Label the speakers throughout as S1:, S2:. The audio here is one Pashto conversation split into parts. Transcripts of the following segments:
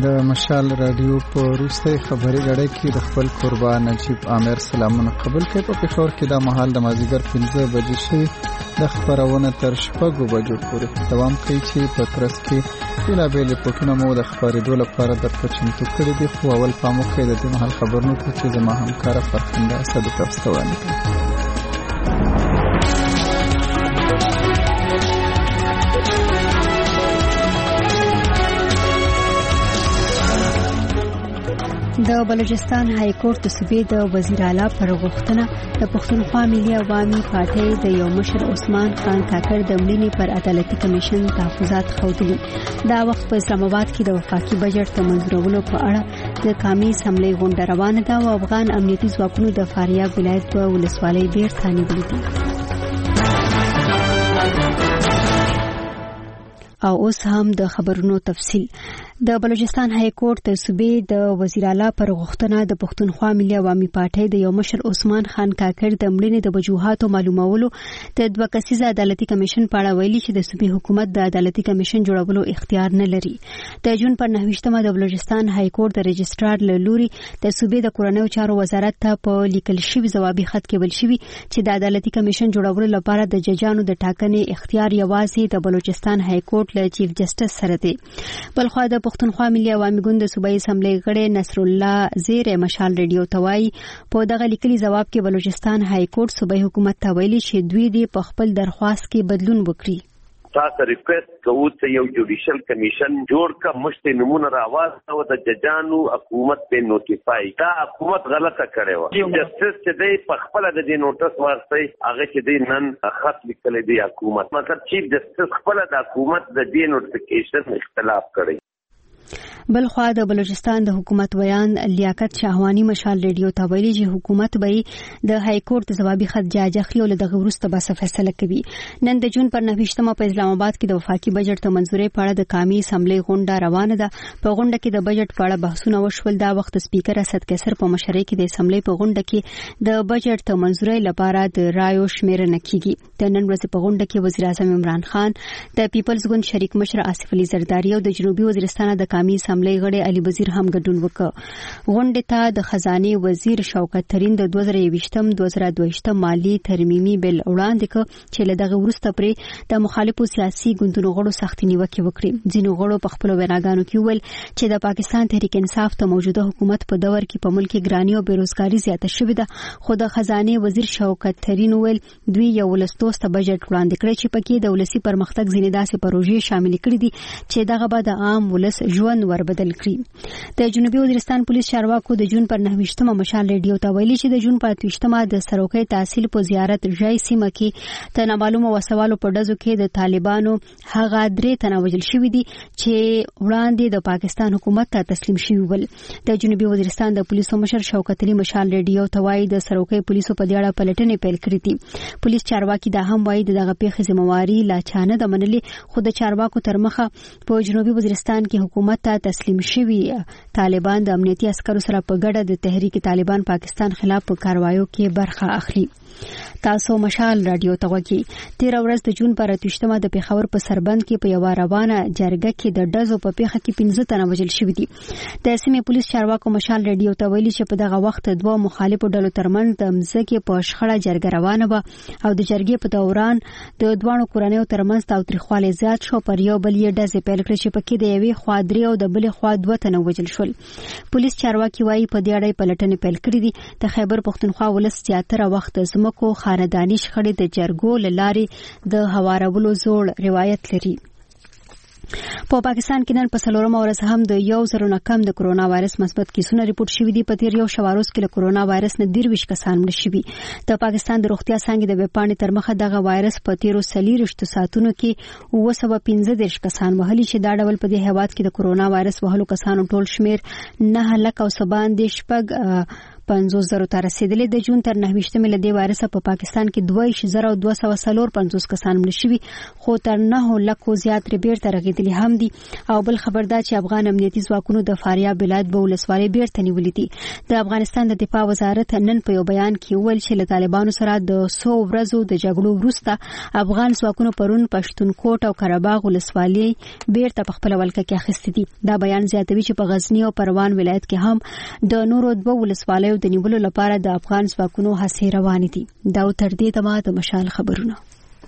S1: د مشال رادیو په وروستۍ خبري غړې کې د خپل قربان نجیب عامر سلامونه قبول کړي. په پېښور کې د مهال د مازیګر 15 بجې شوي د خبرونه تر 6 بجو پورې دوام کوي چې په ترڅ کې بېلابېل رپورټونه مو د خبرېدو لپاره درته چمتو کړي دي. خو اول پام وکړئ د دې مهال خبرونو ته چې زما همکاره فرخنده اسد تاسو ته وړاندې کوي.
S2: د بلوچستان های کورټ د صوبې د وزیر اعلی پر غوښتنه د پښتونخوا ملي عوامي پارټۍ د یو مشر عثمان خان کاکړ د مړینې پر عدالتي کمیشن تحفظات ښودلي. دا وخت په اسلام آباد کې د وفاقي بجټ د منظورولو په اړه د قومي اسمبلی غونډه روانه ده او افغان امنیتي ځواکونو د فاریاب ولایت په ولسوالۍ بیرته نیولې دي. او اوس هم د خبرونو تفصیل. د بلوچستان های کورټ د صوبې د وزیر اعلی پر غوښتنه د پښتونخوا ملي عوامي پارټۍ د یو مشر عثمان خان کاکړ د مړینې د وجوهاتو معلومولو د 2 کسیزه عدالتي کمیشن په اړه ویلي چې د صوبې حکومت د عدالتي کمیشن جوړولو اختیار نه لري. د جون پر 9مه د بلوچستان های کورټ د رجسترار له لوري د صوبې د کورنیو چارو وزارت ته په لیکل شوی ځوابي خط کې ویل شوی چې د عدالتي کمیشن جوړولو لپاره د ججانو د ټاکنې اختیار یوازې د بلوچستان های کورټ له چیف جسټس سره دی. بلخو د پښتونخوا ملي عوامي ګوند د صوبایي اسمبلی غړي نصر الله زیر مشال رادیو توای په دغه لیکلي جواب کې بلوچستان های کورټ صوبایي حکومت ته ویلي چې دوی د خپل درخواست کې بدلون وکړي.
S3: تاسو ریکوست کوو چې یو جوډیشل کمیشن جوړ کا مشت نمونه راواز او د ججانو حکومت په نوټیفای دا حکومت غلطه کړې و. جسټس چې دی په خپل د دې نوټس ورسې هغه چې دی نن خط لیکل دی حکومت مطلب چیف جسټس خپل د حکومت د دې نوټیفیکیشن اختلاف کړی.
S2: بلخوا د بلوچستان د حکومت بیان لیاقت شاهوانی مشال رادیو ته ویلي چې حکومت به د های کورټ ځوابي خط جاج اخلي او دغه وروسته به فیصله کوي. نن د جون پر 9مه په اسلام آباد کې د وفاقي بجټ ته منځوري په اړه د قومي اسمبلی غونډه روانه ده. په غونډه کې د بجټ په اړه بحثونه وشول. دا وخت سپیکر اسد کیسر په مشرۍ کې د اسمبلی په غونډه کې د بجټ ته منځوري لپاره د رایو شمیرنه کیږي. د نن ورځې په غونډه کې وزیر اعظم عمران خان، د پیپلز ګوند شریک مشر آصف علي زرداری او د جنوبي وزیرستان د قومي اسمبلی غړي علي وزیر هم ګډون وکړ. غونډه ته د خزانه وزیر شوکت ترين د 2022 مالی ترمیمي بل وړاندې کړ چې له دغه وروسته پرې د مخالفو سیاسي ګوندونو غړو سختي نیوکه وکړي. ځینو غړو په خپل ویناګانو کې ویل چې د پاکستان تحریک انصاف ته موجوده حکومت په دور کې په ملک کې ګرانی او بیروزګاری زیاته شوې ده. خو د خزانه وزیر شوکت ترين ویل دوی یو ولستوسته بجټ وړاندې کړی چې پکې د ولسی پرمختګ ځینې داسې پروژې شامل کړي دي چې دغه به د عام ولس ژوند وربدل کړي. د جنوبي وزیرستان پولیس چارواکو د جون پر 9مه مشال رادیو ته ویلي چې د جون پر 28مه د سروکي تحصیل په زیارت ژای سیمه کې د نامعلومه وسوالو په ډزو کې د طالبانو هغه 3 تنه وژل شوي دي چې وړاندې د پاکستان حکومت ته تسلیم شوي ول. د جنوبي وزیرستان د پولیسو مشر شوکت علي مشال رادیو ته وایي د سروکي پولیسو په دې اړه پلټنې پیل کړې دي. پولیس چارواکي دا هم وایي دغه پیښې ذمہواری لا چانه د منلي. خو د چارواکو تر مخه په جنوبي وزیرستان کې حکومت ته تسلیم شوي طالبان د امنیتي عسکرو سره په ګډه د تحریک طالبان پاکستان خلاف په کاروایو کې برخه اخلي. تاسو مشال رادیو ته وګورئ. 13 ورځ د جون پر 28مه د پیښور په سربند کې په یو روانه جرګه کې د ډزو په پیښه کې 15 تنه وژل شوي دي. د سیمې پولیس چارواکو مشال رادیو ته ویلي چې په دغه وخت دوه مخالفو ډلو ترمنځ د مځکې په شخړه جرګه روانه و او د جرګې په دوران د دوه کورنیو ترمنځ تاوتریخوالی زیات شو. پر یو بل یې ډزې پیل کړې چې پکې د یوې خوا 3 او د بلې خوا 2 تنه وژل شول. پولیس چارواکي وایي په دې اړه پلټنې پیل کړې دي. د خیبر پښتونخوا ولس زیاتره وخت زمکو خاندانی شخړې د جرګو لارې د هوارولو زوړ روایت لري. په پاکستان کې نن په 4مه ورځ هم د 1000 نه کم د کرونا وایرس مثبت کیسونه ریپورت شوي دي. په تیر یو شواروز کې له کرونا وایرس نه 23 کسان مړ شوي. د پاکستان د روغتیا څانګې د ویبپاڼې تر مخه دغه وایرس په تیرو 30 ساعتونو کې 215 کسان وهلي چې دا ډول په دې هیواد کې د کرونا وایرس وهلو کسانو ټول شمیر 9 لک او 7 شپږ 50,000 ته رسیدلې. د جون تر 29 له دې وایرس په پاکستان کې 22,254 کسان مړ شوي، خو تر 9 لکو زیات بیرته رغېدلي هم دي. او بل خبر دا چې افغان امنیتي ځواکونو د فاریاب ولایت په ولسوالۍ بیرته نیولې دي. د افغانستان د دفاع وزارت نن په یو بیان کې وویل چې له طالبانو سره د 100 ورځو د جګړو وروسته افغان ځواکونو پرون پښتونخوا او قرهباغ ولسوالۍ بیرته په خپل ولکه کې اخیستې دي. دا بیان زیاتوي چې په غزنی او پروان ولایت کې هم د نورو 2 ولسوالیو د نیولو لپاره د افغان ځواکونو هڅې روانې دي. دا تر دې دمه د مشال خبرونه.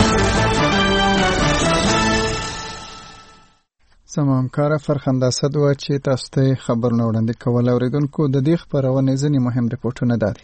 S1: سمامکار فرخنده اسد و چې تاسو ته خبرونه وړاندې کول. اوریدونکو د دې خبرونه ځینې مهم ریپورتونه دي.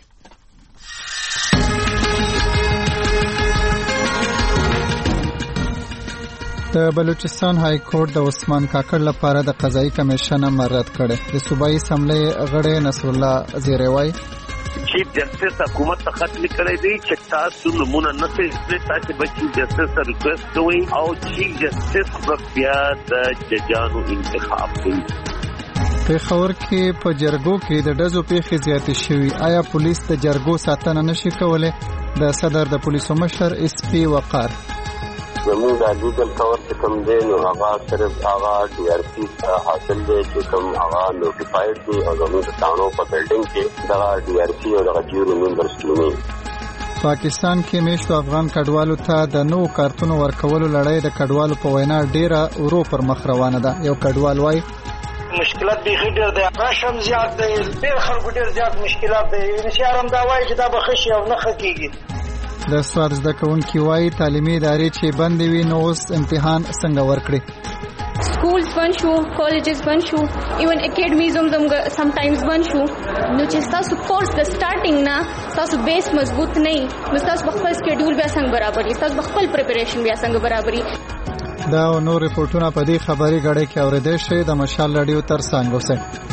S1: د بلوچستان های کورټ د عثمان کاکړ لپاره د قضایي کمیشن مراد کړي. د صوبایي اسمبلی غړی نصر الله زیروی
S3: چیف جسټس حکومت ته خط لیکلی دی چې تاسو نمونه نه سي تاسو به چیف جسټس ته ریکوست کوئ او چیف جسټس بیا د ججانو انتخاب کوي.
S1: پېښور کې په جرګو کې د ډزو پیښې زیاتې شوي. آیا پولیس د جرګو ساتنه نشي کولای؟ د صدر د پولیسو مشر اس پی وقار
S4: زموږ د لیګل کور چې کوم دی نو هغه صرف هغه ډي آر پی حاصل دی چې کوم هغه نوټیفاید دی او زموږ د تانو په بلډینګ کې دغه ډي آر پی او دغه جیوري ممبرز کېني.
S1: پاکستان کې میشتو افغان کډوالو ته د نوو کارتونو ورکولو لړۍ د کډوالو په وینا ډیره ورو پر مخ روانه ده. یو کډوال وایي
S5: مشکلات به ډېر دی، راشم زیات دی، ډېر خلکو ډېر زیات مشکلات دی. انشاءالله دا وایي چې دا به ښه شي او نه ښه کېږي.
S1: د سواد زده کوونکي وایي تعلیمي ادارې چې بندې وي نو اوس امتحان څنګه ورکړي.
S6: سکولز بند شو، کالجز بند شو، ایون اکیډمیز هم سمټایمز بند شو. نو چې تاسو کورس د سٹارټینګ نه تاسو بیس مضبوط نه نو تاسو خپل سکیډول بیا څنګه برابري، تاسو خپل پریپریشن بیا څنګه برابري.
S1: دا نور ریپورتونه په دې خبري غړې کې اورېدل شي. د مشال رادیو تر څنګ اوسئ.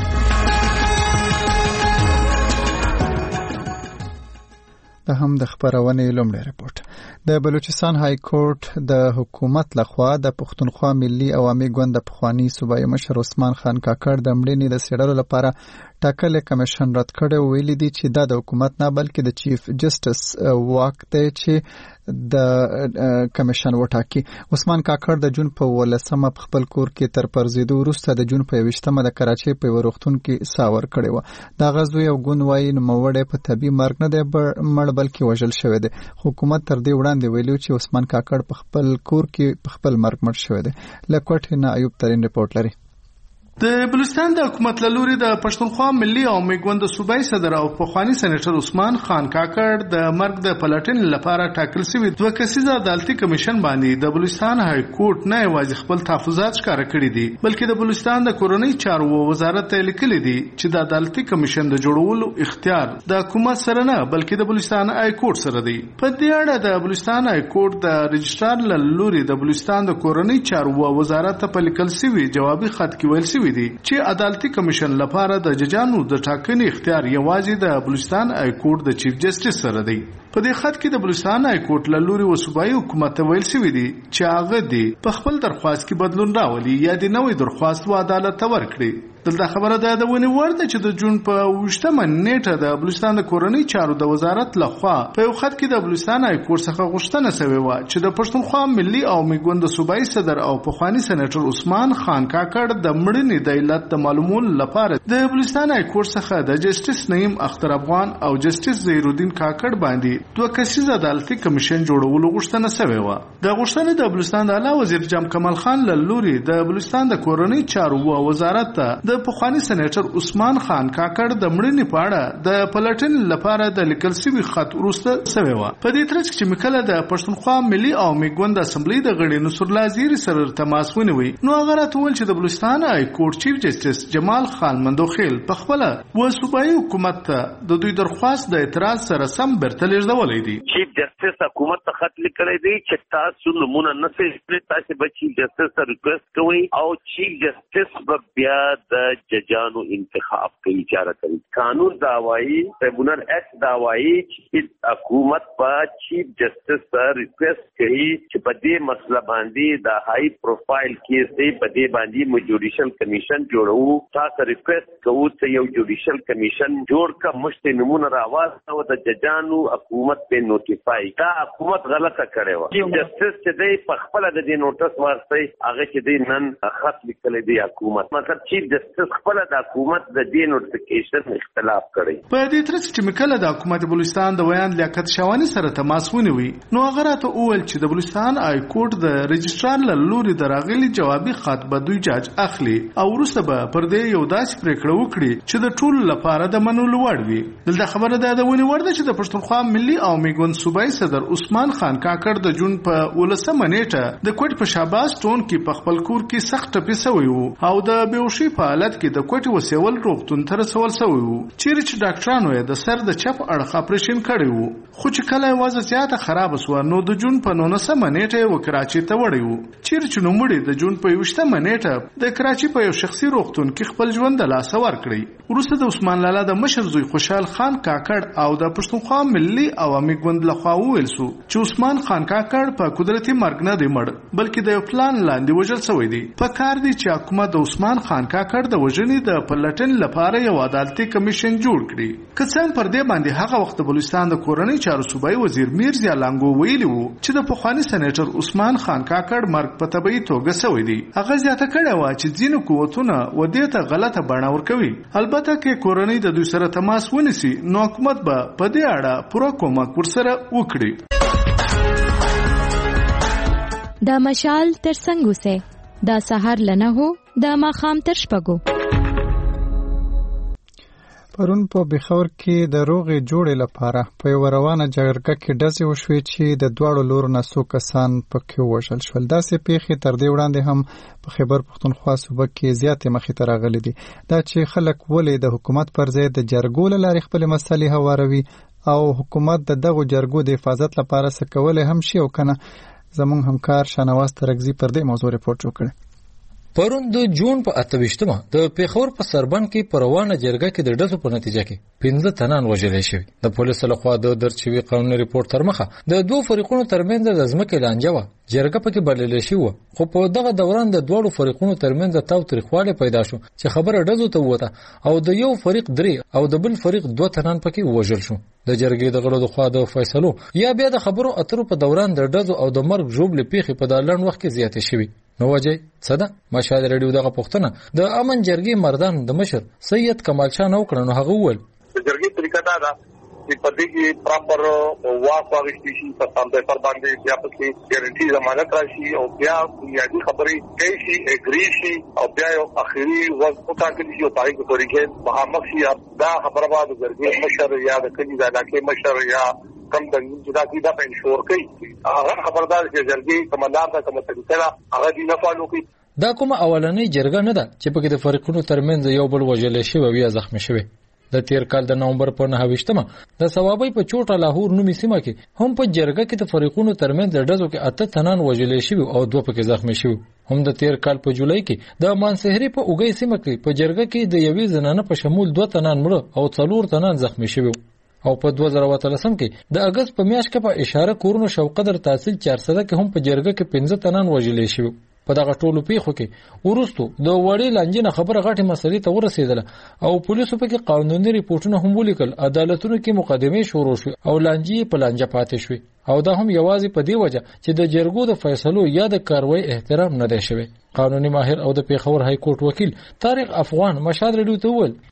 S1: دا هم د خبرونې لومړی ریپورت. د بلوچستان های کورټ د حکومت لخوا د پښتونخوا ملي عوامي ګوند د پخوانی صوبایي مشر عثمان خان کاکړ د مړینې د څېړلو لپاره ټاکلې کمیشن رد کړی. ویلي دي چې دا د حکومت نه بلکې د چیف جسټس واک دی چې د کمیشن وټاکي. عثمان کاکړ د جون په 18 په خپل کور کې تر پرزیدو وروسته د جون په 20 د کراچۍ په وروختون کې ساور کړی و. دا غزو یو ګوند وایي نوموړی په طبي مرګ نه دی مړ بلکې وژل شوی دی. حکومت تر دې وړاندې ویلو چې عثمان کاکړ په خپل کور کې په خپل مرګ مړ شوی دی. لکوټ نه ایوب ترين ریپورت لري.
S7: د بلوچستان د حکومت لوري د پښتونخوا ملي عوامي ګوند صوبایي صدر او پخوانی سېنیټر عثمان خان کاکړ د مرګ د پلټنې لپاره ټاکل شوی 2 کسیزه عدالتي کمیشن باندې د بلوچستان های کورټ نه یوازې خپل تحفظات ښکاره کړي دي بلکې د بلوچستان د کورنۍ چارو وزارت ته لیکلي دي چې د عدالتي کمیشن د جوړولو اختیار د حکومت سره نه بلکې د بلوچستان های کورټ سره دی. په دې اړه د بلوچستان های کورټ د رجسترار لوري د بلوچستان د کورنۍ چارو وزارت ته په لیکل شوی جوابي خط کې ویل شوی دی چې عدالتي کمیشن لپاره د ججانو د ټاکنې اختیار یوازې د بلوچستان های کورټ د چیف جسټس سره دی. په دې خط کې د بلوچستان های کورټ له لوري صوبایي حکومت ته ویل شوی دی چې هغه دی په خپل درخواست کې بدلون راولي یا د نوې درخواست و عدالت ته ورکړي. دلته خبره ده د ونی ورته چې د جون په 28 نیټه د بلوچستان د کورنۍ چارو د وزارت لخوا په یو خط کې د بلوچستان های کورټ څخه غوښتنه شوې و چې د پښتونخوا ملي عوامي ګوند صوبایي صدر او پخوانی سېنیټر عثمان خان کاکړ د مړینې د علت د معلومولو لپاره د بلوچستان های کورټ څخه د جسټس نعیم اختر افغان او جسټس زهیرالدین کاکړ باندې 2 کسیزه عدالتي کمیشن جوړولو غوښتنه شوې و. د غوښتنې د بلوچستان د اعلی وزیر جام کمال خان له لوري د بلوچستان د کورنۍ چارو وزارت ته د پخوانی سېنیټر عثمان خان کاکړ د مړینې په اړه د پلټنې لپاره د لیکل شوی خط وروسته شوی و. په دې ترڅ کې چې مکله د پښتونخوا ملي عوامي ګوند اسمبلی د غړي نصر الله زیری سره تماس ونیوي نو هغه راټول چې د بلوچستان های کورټ چیف جسټس جمال خان مندوخیل په خپل و صوبایي حکومت ته د دوی درخواست د اعتراض سره سم برته لیږدولې دي.
S3: چیف جسټس حکومت ته خط لیکلی دی چې تاسو نمونه نه سي تاسو به چیف جسټس ته ریکوست کوئ او چیف جسټس به بیا د جانو انتخاب کوي چاره کوي. قانون دا وایي ټریبیونل ایکټ دا وایي چې حکومت په چیف جسټس سره ریکوست کوي چې په دې مسله باندې د های پروفایل کیس دی په دې باندې مو جوډیشل کمیشن جوړو. تاسو ریکوست کوو چې یو جوډیشل کمیشن جوړ کا مشته نمونه راوځي او د ججانو حکومت په نوټیفای دا حکومت غلطه کړې و. جسټس چې دی په خپل د دې نوټس ورسي هغه چې دی نن خط لیکل دی حکومت مطلب چیف جسټس خپل د حکومت د دې نوټیفیکیشن اختلاف کړی.
S7: په دې ترڅ چې مکله د حکومت بلوچستان د ویان لیاقت شاوانی سره تماس ونیوي نو هغه راته وویل چې د بلوچستان آی کورټ د رجسترار له لوري د راغلي جوابي خط به دوی جاج اخلي او وروسته به پر دې یو داسې پریکړه وکړي چې د ټولو لپاره د منلو وړ وي. دلته خبره ده ونی ورده چې د پښتونخوا ملي او میګوند صوبایي صدر عثمان خان کاکړ د جون په 19 نیټه د کوټ په شاباس ټون کې په خپل کور کې سخت ټپي شوی وو او د بیهوشي په حالت کې د کوټ وسیول روغتون ته رسول شوی وو. چیرې چې ډاکټرانو یې د سر د چپ اړخ اپریشن کړی وو خو چې کله وضع زیاته خراب شو نو د جون په 19 نیټه و کراچي ته وړی وو. چیرې چې نو مړي د جون په 20 نیټه د کراچي په یو شخصي روغتون کې خپل ژوند د لاس ور کړی. وروسته د عثمان لالا د مشر زوی خوشحال خان کاکړ او د پښتونخوا ملي عوامي ګوند لخوا ویل سو چې عثمان خان کاکړ په قدرتي مرګ نه دی مړ بلکې د یو پلان لاندې وژل شوی دی. په کار دی چې حکومت د عثمان خان کاکړ د وژنې د پلټن لپاره یو عدالتي کمیشن جوړ کړي. که څنګه پر دې باندې هغه وخت د بلوچستان د کورنۍ چارو صوبایي وزیر میرزا لانګو ویلی وو چې د پخوانی سېنیټر عثمان خان کاکړ مرګ په طبيعي توګه شوی دی. هغه زیاته کړه و چې ځینو قوتونه و دې ته غلطه بڼه ورکوي. البته کې کورنۍ د دوی سره تماس ونیسي نو حکومت به په دې اړه پوره کومک ورسره وکړي.
S8: دا مشال تر څنګه وسه دا سحر لنه هو دا ماخام تر شپګو.
S1: پرون په بخور کې د روغې جوړې لپاره په یو روانه جګړه کې ډزې وشوې چې د دواړو لورو نه څو کسان پکې وژل شول. داسې پیښې تر دې وړاندې هم په خیبر پښتونخوا صوبه کې زیاتې مخې ته راغلي دي. دا چې خلک ولې د حکومت پر ځای د جرګو له لارې خپلې مسلې هواروي او حکومت د دغو جرګو د حفاظت لپاره څه کولی هم شي او کنه. زمونږ همکار شانواز ترکزي پر دې موضوع رپورټ وکړ.
S9: پرون د جون په 28مه د پیښور په سربند کې پروانه جرګه کې د ډزو په نتیجه کې 15 تنان وژل شوي. د پولیسو لخوا د درچوي قانوني ریپورت تر مخه د دوه فریقونو ترمنځ د ځمکې لانجه و. جرګه پکې بلل شي و خو په دغه دوران د دوه فریقونو ترمنځ تاوتریخواله پیدا شو چې خبره ډزو ته وته او د یو فریق 3 او د بل فریق 2 تنان پکې وژل شو. د جرګې د غړو د خوا د فیصلو یا بیا د خبرو اترو په دوران د ډزو او د مرګ ژوبل پیښې په دالن وخت کې زیاتې شوي. نو وجه صدا مشاهده رادیو دغه پښتنه د امن جرګې مردان د مشر سید کمال شاه نو کړنو هغه ول
S10: د جرګې طریقه دا ده چې په دې کې پراپر واغښتې شي په سم پیپر باندې بیا پکې ګارانټي ضمانت راشي او بیا بنیادی خبرې کوي شي اګری شي او بیا یو اخري وخت ټاکل شي او پای په طریقې مخامخ شي. دا خبره بعد جرګې مشر یا د کلي د علاقې مشر یا کم د انتظامی دا په انشور کوي. هغه خبردار چې جرګې کمانډار دا کومه طریقه هغه دی نه فالو کوي.
S9: دا کومه اولنۍ جرګه نه ده چې پکې د فریقونو ترمنځ یو بل وژل شي او یا زخمی شوی. د تیر کال د نومبر په 9مه د ثوابي په چوټه لاهور نومي سیمه کې هم په جرګه کې د فریقونو ترمنځ د ډزو کې 8 تنان وژل شي او 2 پکې زخمی شوی. هم د تیر کال په جولای کې د مانسهري په اوګي سیمه کې په جرګه کې د یوې زنانه په شمول 2 تنان مړه او 4 تنان زخمی شوی. او په 2013 کې د اگست په میاشت کې په اشاره کورونو شوقدر تحصیل 400 کې هم په جرګه کې 15 تنان وژل شوی. په دغه ټولو پیښو کې ورستو د وړې لانجې خبره غټه مسلې ته ورسېدله او پولیسو په کې قانوني ریپورتونه هم ولیکل. عدالتونو کې مقدمې شروع شوې او لانجې په لانجه پاتې شوې او دا هم یوازې په دې وجه چې د جرګو د فیصلو یا د کاروي احترام نه دی شوی. قانوني ماهر او د پیښور های کورټ وکیل طارق افغان مشهد رډیو ته ول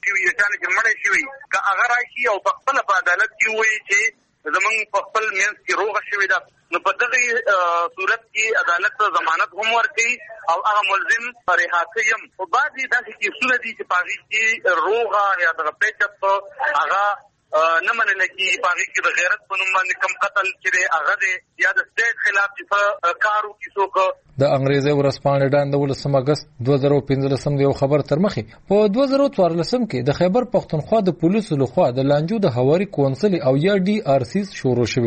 S10: که هغه راشي او په خپل په عدالت کې وایي چې زمونږ په خپل منځ کې روغه شوې ده نو په دغه صورت کې عدالت ضمانت هم ورکوي او هغه ملزم رها کوي. او بعضې داسې کیسونه دي چې په هغې کې روغه یا دغه پیچپ هغه نه منل کېږي. په هغې کې د غیرت په نوم باندې کم قتل چې دی هغه دی یا د سټیټ خلاف چې څه کار وکړي څوک.
S9: د انګریزي ورځپاڼې ډان د 18 اگست 2015 د یو خبر تر مخې په 2014 کې د خیبر پښتونخوا د پولیسو لخوا د لانجو د هواري کونسل او یا ډي آر سی شروع شوه.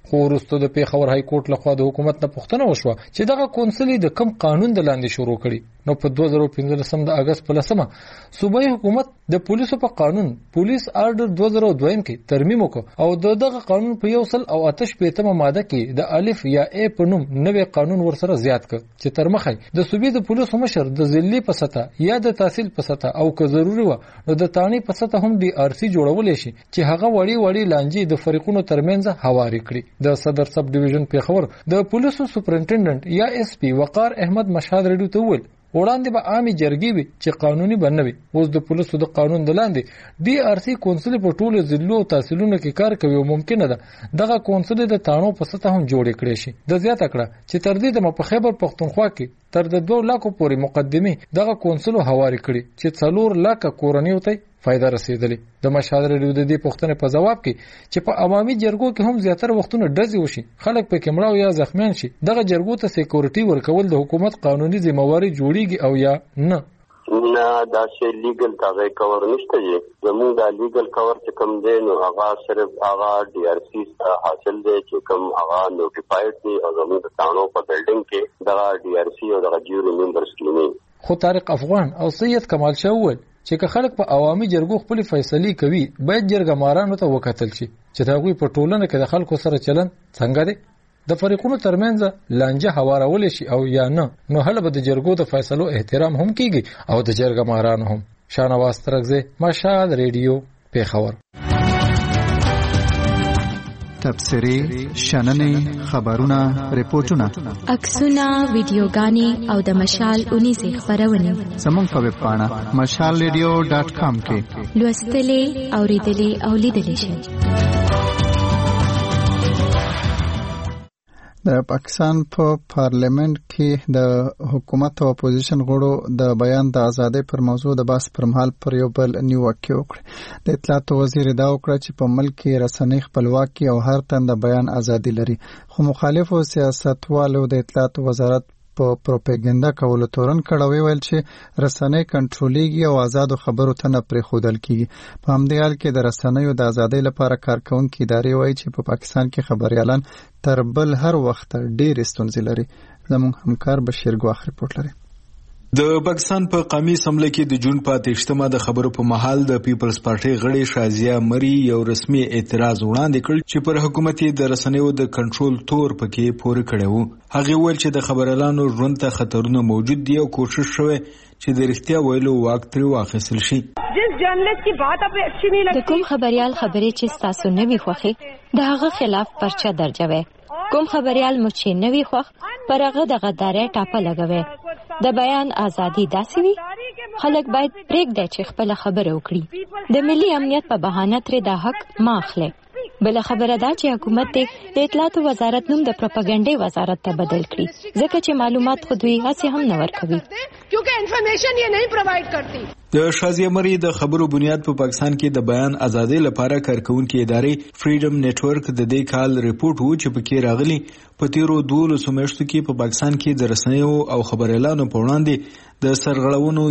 S9: خو وروسته د پیښور های کورټ لخوا د حکومت نه پوښتنه وشوه چې دغه کونسل د کم قانون د لاندې شروع کړي. نو په 2015 د اگست په 10 صوبایي حکومت د پولیسو په قانون پولیس آرډر 2002 کې ترمیم وکړ او دغه قانون په 185 ماده کې د الف یا ا په نوم نوې قانون ورسره زیات کړ چې تر مخه د صوبې د پولیسو مشر د ضلعي په سطح یا د تحصیل په سطح او که ضروري و نو د تانی په سطح هم ډي ار سي جوړول شي چې هغه وړي لانجې د فریقونو ترمنځ هواري کړي. د صدر سب ډیویژن پیښور د پولیسو سپرنټنډنټ یا اس پی وقار احمد مشهد رډیو ته وویل وړاندې به عامي جرګې وي چې قانوني بنوي. اوس د پولیسو د قانون د لاندې ډي ار سي کونسل په ټولو ضلعو او تحصیلونو کې کار کوي او ممکنه ده دغه کونسل د تانو په سطح هم جوړ کړي شي. د زیاته کړه چې تر دې د خیبر پښتونخوا کې تر د 2 لکو پورې مقدمه دغه کونسل هواري کړي چې 4 لک کورنیو ته فائدہ رسیدلی. د مشهد رډیو د دې پوښتنې په جواب کې چې په عوامي جرګو کې هم زیاتره وختونه ډزې وشي خلک په کمړاو یا زخمیان شي دغه جرګو ته سکیورټي ورکول د حکومت قانوني ذمہواری جوړیږي او یا نه
S4: دا شی لیګل کاغذ کور نشته یې زموږ د لیګل کور چې کوم دی نو هغه صرف هغه ډي ار سی حاصل دی چې کوم هغه نوټیفاید دی او زموږ د تانو په بلډینګ کې دا ډي ار سی او د جیوري ممبرز کې
S9: خو طارق افغان او سید کمال شاه وویل چې که خلک په عوامي جرګو خپل فیصله کوي باید جرګمارانو ته وکتل شي چې دا غوي په ټولنه کې د خلکو سره چلن څنګه دی د فریقونو ترمنځ لانجه هوارول شي او یا نه نو هله به د جرګو د فیصلو احترام هم کیږي او د جرګمارانو هم. شانواز ترغزه مشهد رادیو پیښور.
S1: تبصری شننې خبرونه ریپورتونه
S8: عکسونه ویډیوګانې او د مشال 19 خبرونه
S1: زموږ په ویب پاڼه mashalradio.com کې
S8: لوستلې اوریدلې او لیدلې شئ.
S1: د پاکستان په پارلیمنت کې د حکومت او اپوزیشن غړو د بیان د ازادۍ پر موضوع د بحث پر مهال پر یو بل نیوکه وکړه. د اطلاعات وزیر دا وکړه چې په ملک کې رسنۍ خپلواکي او هر تن د بیان ازادي لري خو مخالفو سیاستوالو د اطلاعات وزارت په پروپاګاندا کولو تورن کړه ویل چې رسنۍ کنټرولېږي او آزاد خبرو ته نه پرېښودل کیږي. په همدې حال کې د رسنیو د ازادۍ لپاره کارکونکي ادارې وایي چې په پاکستان کې خبريالان تر بل هر وخت ډېر ستونزې لري. زموږ همکار بشیر ګواخ ریپورت لري.
S11: د پاکستان په قومي اسمبلی کې د جون په 28مه د خبرو په محل د پیپلز پارټي غړي شازیه مری یو رسمي اعتراض وړاندې کړ چې پر حکومت د رسنیو د کنټرول تور پکې پورې کړی وو. هغه ویل چې د خبريالانو ژوند ته خطرونه موجود دي او کوشش شوی چې د رښتیا ویلو واک ترې واخیستل شي.
S12: جس جرنلست کی بات اپ اچھی نہیں لگتی
S8: د کوم خبريال خبرې چې تاسو نه وی خوښي د هغه خلاف پرچا درجه وي. کوم خبريال مچ نه وی خوښ پر هغه د غدارۍ ټاپه لګوي. د بیان ازادي داسې وي خلک باید پرېږدي چې خپل خبره وکړي. د ملي امنیت په بهانه ترې دا حق ما اخلي. بل خبره دا چې حکومت د اطلاعات وزارت نوم د پروپاګاندا وزارت ته بدل کړي ځکه چې معلومات خو دوی هڅه هم نه ورکوي
S12: کیونکه انفارمیشن یې نه پرووایډ کړي.
S11: د شازیه مری د خبرو بنیاد په پاکستان کې د بیان ازادۍ لپاره کارکونکي ادارې فریډم نتورک د دې کال ریپورت وو چې پکې راغلي په تیرو 12 میاشتو کې په پاکستان کې د رسنیو او خبريالانو په وړاندې د سرغړونو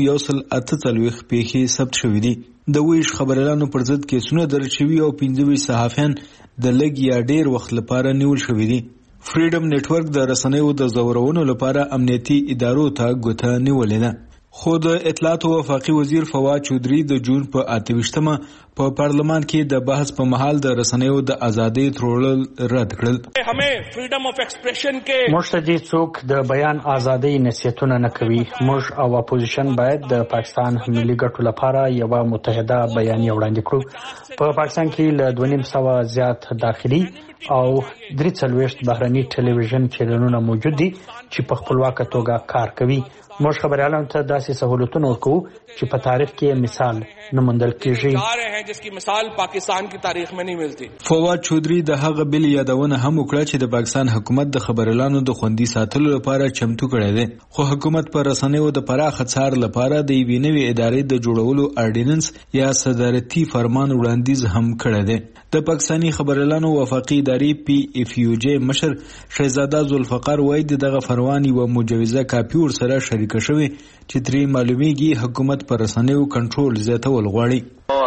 S11: 148 پیښې ثبت شوې دي. د ویش خبريالانو پر ضد کیسونه درج شوي او 15 صحافیان د لږ یا ډیر وخت لپاره نیول شوي دي. فریډم نتورک د رسنیو د زورونو لپاره امنیتي ادارو ته ګوته نیولې ده. خو د اطلاعات او وفاقي وزیر فواد چودري د جون په 28مه په پارلمان کې د بحث په محل د رسنیو د ازادۍ ترورل رد کړل.
S13: همې فریډم اف ایکسپریشن کې
S14: مشتدي څوک د بیان ازادۍ نصیحتونه نه کوي. موږ او اپوزیشن باید د پاکستان ملي ګټو لپاره یو متحده بیانیه وړاندې کړو. په پاکستان کې له 2.5 زیات داخلي او 43 بهرني ټلویزیون چینلونه موجود دي چې په خپلواکه توګه کار کوي. موږ خبريالانو ته داسې سہولتونه ورکو چې په تاریخ کې مثال نه موندل کیږي
S13: جس کی مثال پاکستان کی تاریخ میں نہیں ملتی.
S11: فواد چودري د هغه بل یادونه هم وکړه چې د پاکستان حکومت د خبريالانو د خوندي ساتلو لپاره چمتو کړی دی خو حکومت پر رسنیو د پراخ څار لپاره د یوې نوې ادارې د جوړولو اورډیننس یا صدارتي فرمان وړاندیز هم کړی دی. د پاکستاني خبريالانو وفاقي ادارې پی اف یو جی مشر شهزاده ذوالفقار وایي دغه فرمان یو مجوزه کاپی ور سره شریک شوی چې ترې معلومیږي حکومت پر رسنیو کنټرول زیاتول غواړي.
S15: حکومت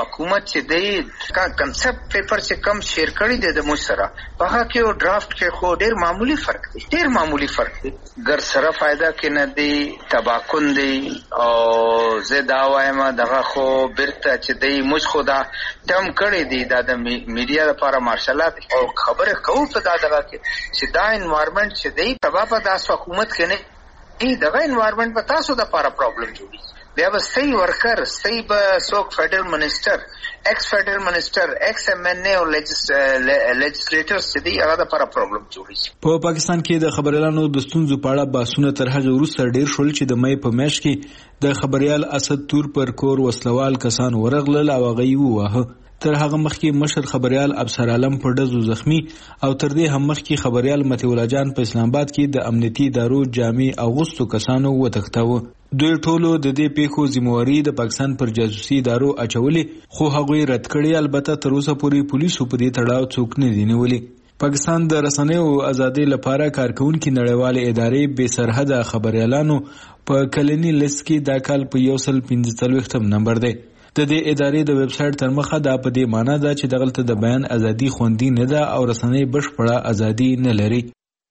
S15: حکومت چې د کنسپټ پیپر چې کم شیر کړی دی د مشره په هغه کې او ډرافټ کې خو ډیر معمولی فرق دی ګر سره فائدہ کې نه دی تباکن دی او زه دا وایم دغه خو برته چې دی مش خدا تم کړی دی د میډیا لپاره مارشالات او خبره کوو په دغه کې چې دا انوایرنمنت چې دی تبا په داس حکومت کې نه دغه انوایرنمنت په تاسو د لپاره پرابلم جوړي بیا به صحیح ورکر صحیح به څوک فیډرل منسٹر ایکس فیډرل منسٹر ایکس ایم ان ای او لیجسلیټرز چې دی هغه د لپاره پرابلم جوړي.
S11: په پاکستان کې د خبريالانو د ستونزو په اړه بحثونه تر هغه وروسته ډیر شول چې د مې په میاشت کې د خبريال اسد تور پر کور وسلوال کسان ورغلل او هغه ووهه. تر هغه مخکې مشر خبريال ابصر عالم په ډزو زخمی او تر دې هم مخکې خبريال متي الله جان په اسلام آباد کې د امنیتي ادارو جامع اغوستو کسانو وتښتاوه. دوی ټولو د دې پیښو ذمہواری د پاکستان پر جاسوسي ادارو اچولې خو هغوی رد کړي. البته تر اوسه پورې پولیسو په دې تړاو څوک نه دي نیولي. پاکستان د رسنیو ازادۍ لپاره کارکونکو نړیوالې ادارې بې سرحده خبريالانو په کلنی لیست کې دا کال په 145 نمبر دی. د دې ادارې د ویب سټ تر مخه دا په دې معنی ده چې دغلته د بیان ازادي خوندي نه ده او رسنۍ بشپړه ازادي نه لري.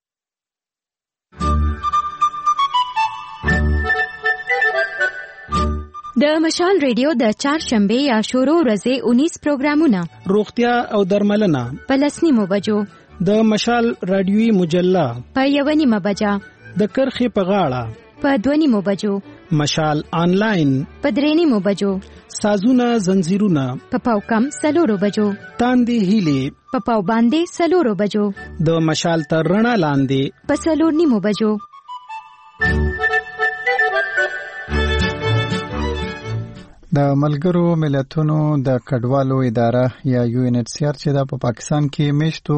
S8: د مشال ریډیو د چهارشنبه یا شروع ورځې 19 پروګرامونه
S16: روغتیا او درملنه
S8: په 10 بجو،
S16: د مشال رادیوي مجله
S8: په 1 بجا،
S16: د کرخې په غاړه
S8: په 2 بجو،
S16: مشال آنلاین
S8: په 3 بجو،
S16: سازونه زنجیرونه
S8: په پاوکم 4 بجو،
S16: تاندې هیلې
S8: په پاو باندې 4 بجو،
S16: د مشال تر رڼا لاندې
S8: په 4 بجو.
S1: د ملګرو ملتونو د کډوالو اداره یا یو ان ایچ سی آر چې په پاکستان کې میشتو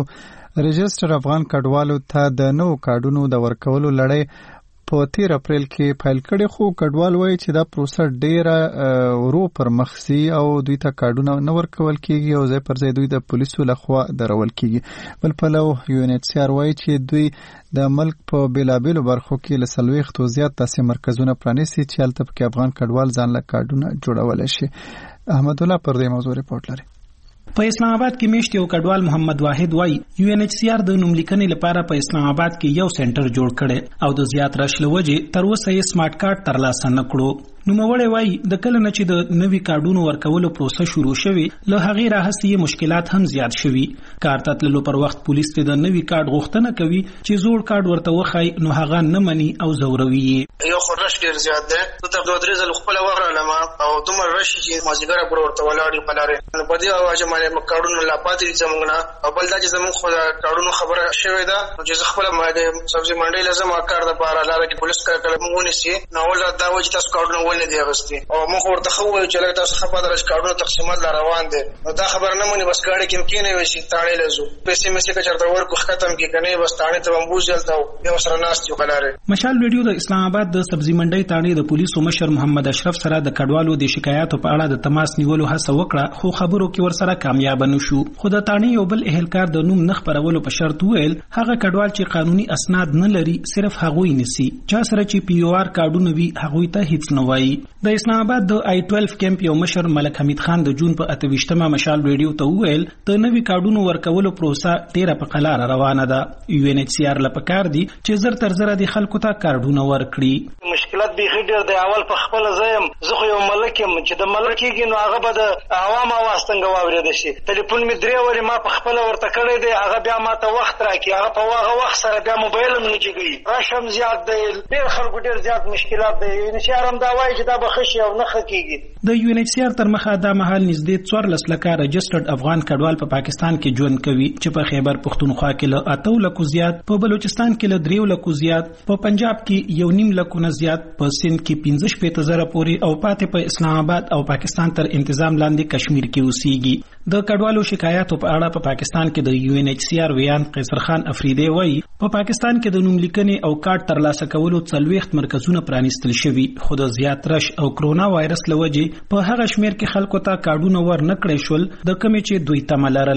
S1: رجستر افغان کډوالو ته د نو کارډونو د ورکولو لړۍ په 13 اپریل کې فایل کړي، خو کډوال وایي چې دا پروسه ډیره ورو پر مخ سي او دوی ته کارډونه نه ورکول کیږي او ځای پر ځای دوی د پولیسو لخوا درول کیږي. بل پلو یو ان ایچ سی آر وایي چې دوی د ملک په بیلابیلو برخو کې له 40 زیات تاسې مرکزونه پرانیسي چې هلته پکې افغان کډوال ځان له کارډونه جوړولی شي. احمد الله پر دې موضوع ریپورت لري.
S16: په اسلام آباد کې میشت یو کډوال محمد واحد وای یو ان ایچ سی آر د نوملیکنې لپاره په اسلام آباد کې یو سنټر جوړ کړي او د زیات رش لوجې تر اوسه یې سمارټ کارت ترلاسه نه کړو. نوموړی وای د کله نه چې د نوي کارډونو ورکولو پروسه شروع شوه له هغې راهیسې مشکلات هم زیات شوي. کارت تللو پر وخت پولیس ته د نوي کارت غوښتنه کوي چې زوړ کارت ورته وخی نو هغه نه مني او زوروي
S17: یو خورش ډیر زیات ده. ته د درې ځل خپل ورلم او دومره رش چې مازیګر پر ورته ولاړی په لارې نو په دې اواز باندې کارډونو لا پاتې زمونږ نه او بل دا چې زمونږ خو کارډونو خبره شوې ده چې خپل ماده سبزی منډي لازم کار د پاره لاره کې پولیس کار کوي مونږ نشي نو ول دا و چې تاسو کارډونو ولې دی غوستي او موږ ورته خو چې لکه تاسو خبره درش کارډونو تقسیمات لا روان دي نو دا خبره نه مونږ بس ګاډي کې کېنه وي چې تاړې لزو پیسې مې څه چرته ورکو ختم کې کني بس تاړې ته مبوز جلتا یو سره ناس یو کلاره.
S16: مشال ویډیو د اسلام آباد د سبزی منډي تاړې د پولیسو مشر محمد اشرف سره د کډوالو د شکایاتو په اړه د تماس نیولو هڅه وکړه خو خبرو کې ورسره کامیاب نه شو. خو د تاړې یو بل اهلکار د نوم نخ پرولو په شرط ویل هغه کډوال چې قانوني اسناد نه لري صرف هغوی نسی چا سره چې پی او آر کارډونه وی هغوی ته هیڅ نه وایي. د اسلام آباد د آی 12 کیمپ یو مشر ملک حمید خان د جون په 28مه مشال ویډیو ته ویل د نوي کارډونو ورکولو پروسه ډیره په قلاره روانه ده. یو ان ایچ سی آر لپاره دي چې زر تر زر د خلکو ته کارډونه ورکړي.
S5: مشکلات به ډیر د اول په خپل ځایم زه یو ملک يم چې د ملک کېږي نو هغه به د عوام اواز څنګه واورید شي. ټلیفون می درې وری ما په خپل ورته کړی دی هغه بیا ما ته وخت راکړي هغه په هغه وخت سره بیا موبایل هم نه جګي راشم زیات دی ډیر خلکو ډیر زیات مشکلات دی نشارم دا وایي چې دا به خشي او نه خکېږي.
S16: د یو ان ایچ سی آر تر مخه دا مهال نږدې 14 لکه رجسټرډ افغان کډوال په پاکستان کې ژوند کوي چې په خیبر پختونخوا کې له 8 لکو زیات، په بلوچستان کې له 3 لکو زیات، په پنجاب کې 1.5 لکو نه زیات، په سند کې 15,000 پورې او پاتې په اسلام آباد او پاکستان تر انتظام لاندې کشمیر کې اوسېږي. د کډوالو شکایاتو په اړه په پاکستان کې د یو ان ایچ سی آر ویان قیصر خان افریدی وایي په پاکستان کې د نوملیکنې او کارت ترلاسه کولو 40 مرکزونه پرانیستل شوي خو د زیات رش او کرونا وایرس لوجې په هغه شمیر کې خلکو ته کارډونه ور نکړې شول د کمی چې دوی تمه لرله.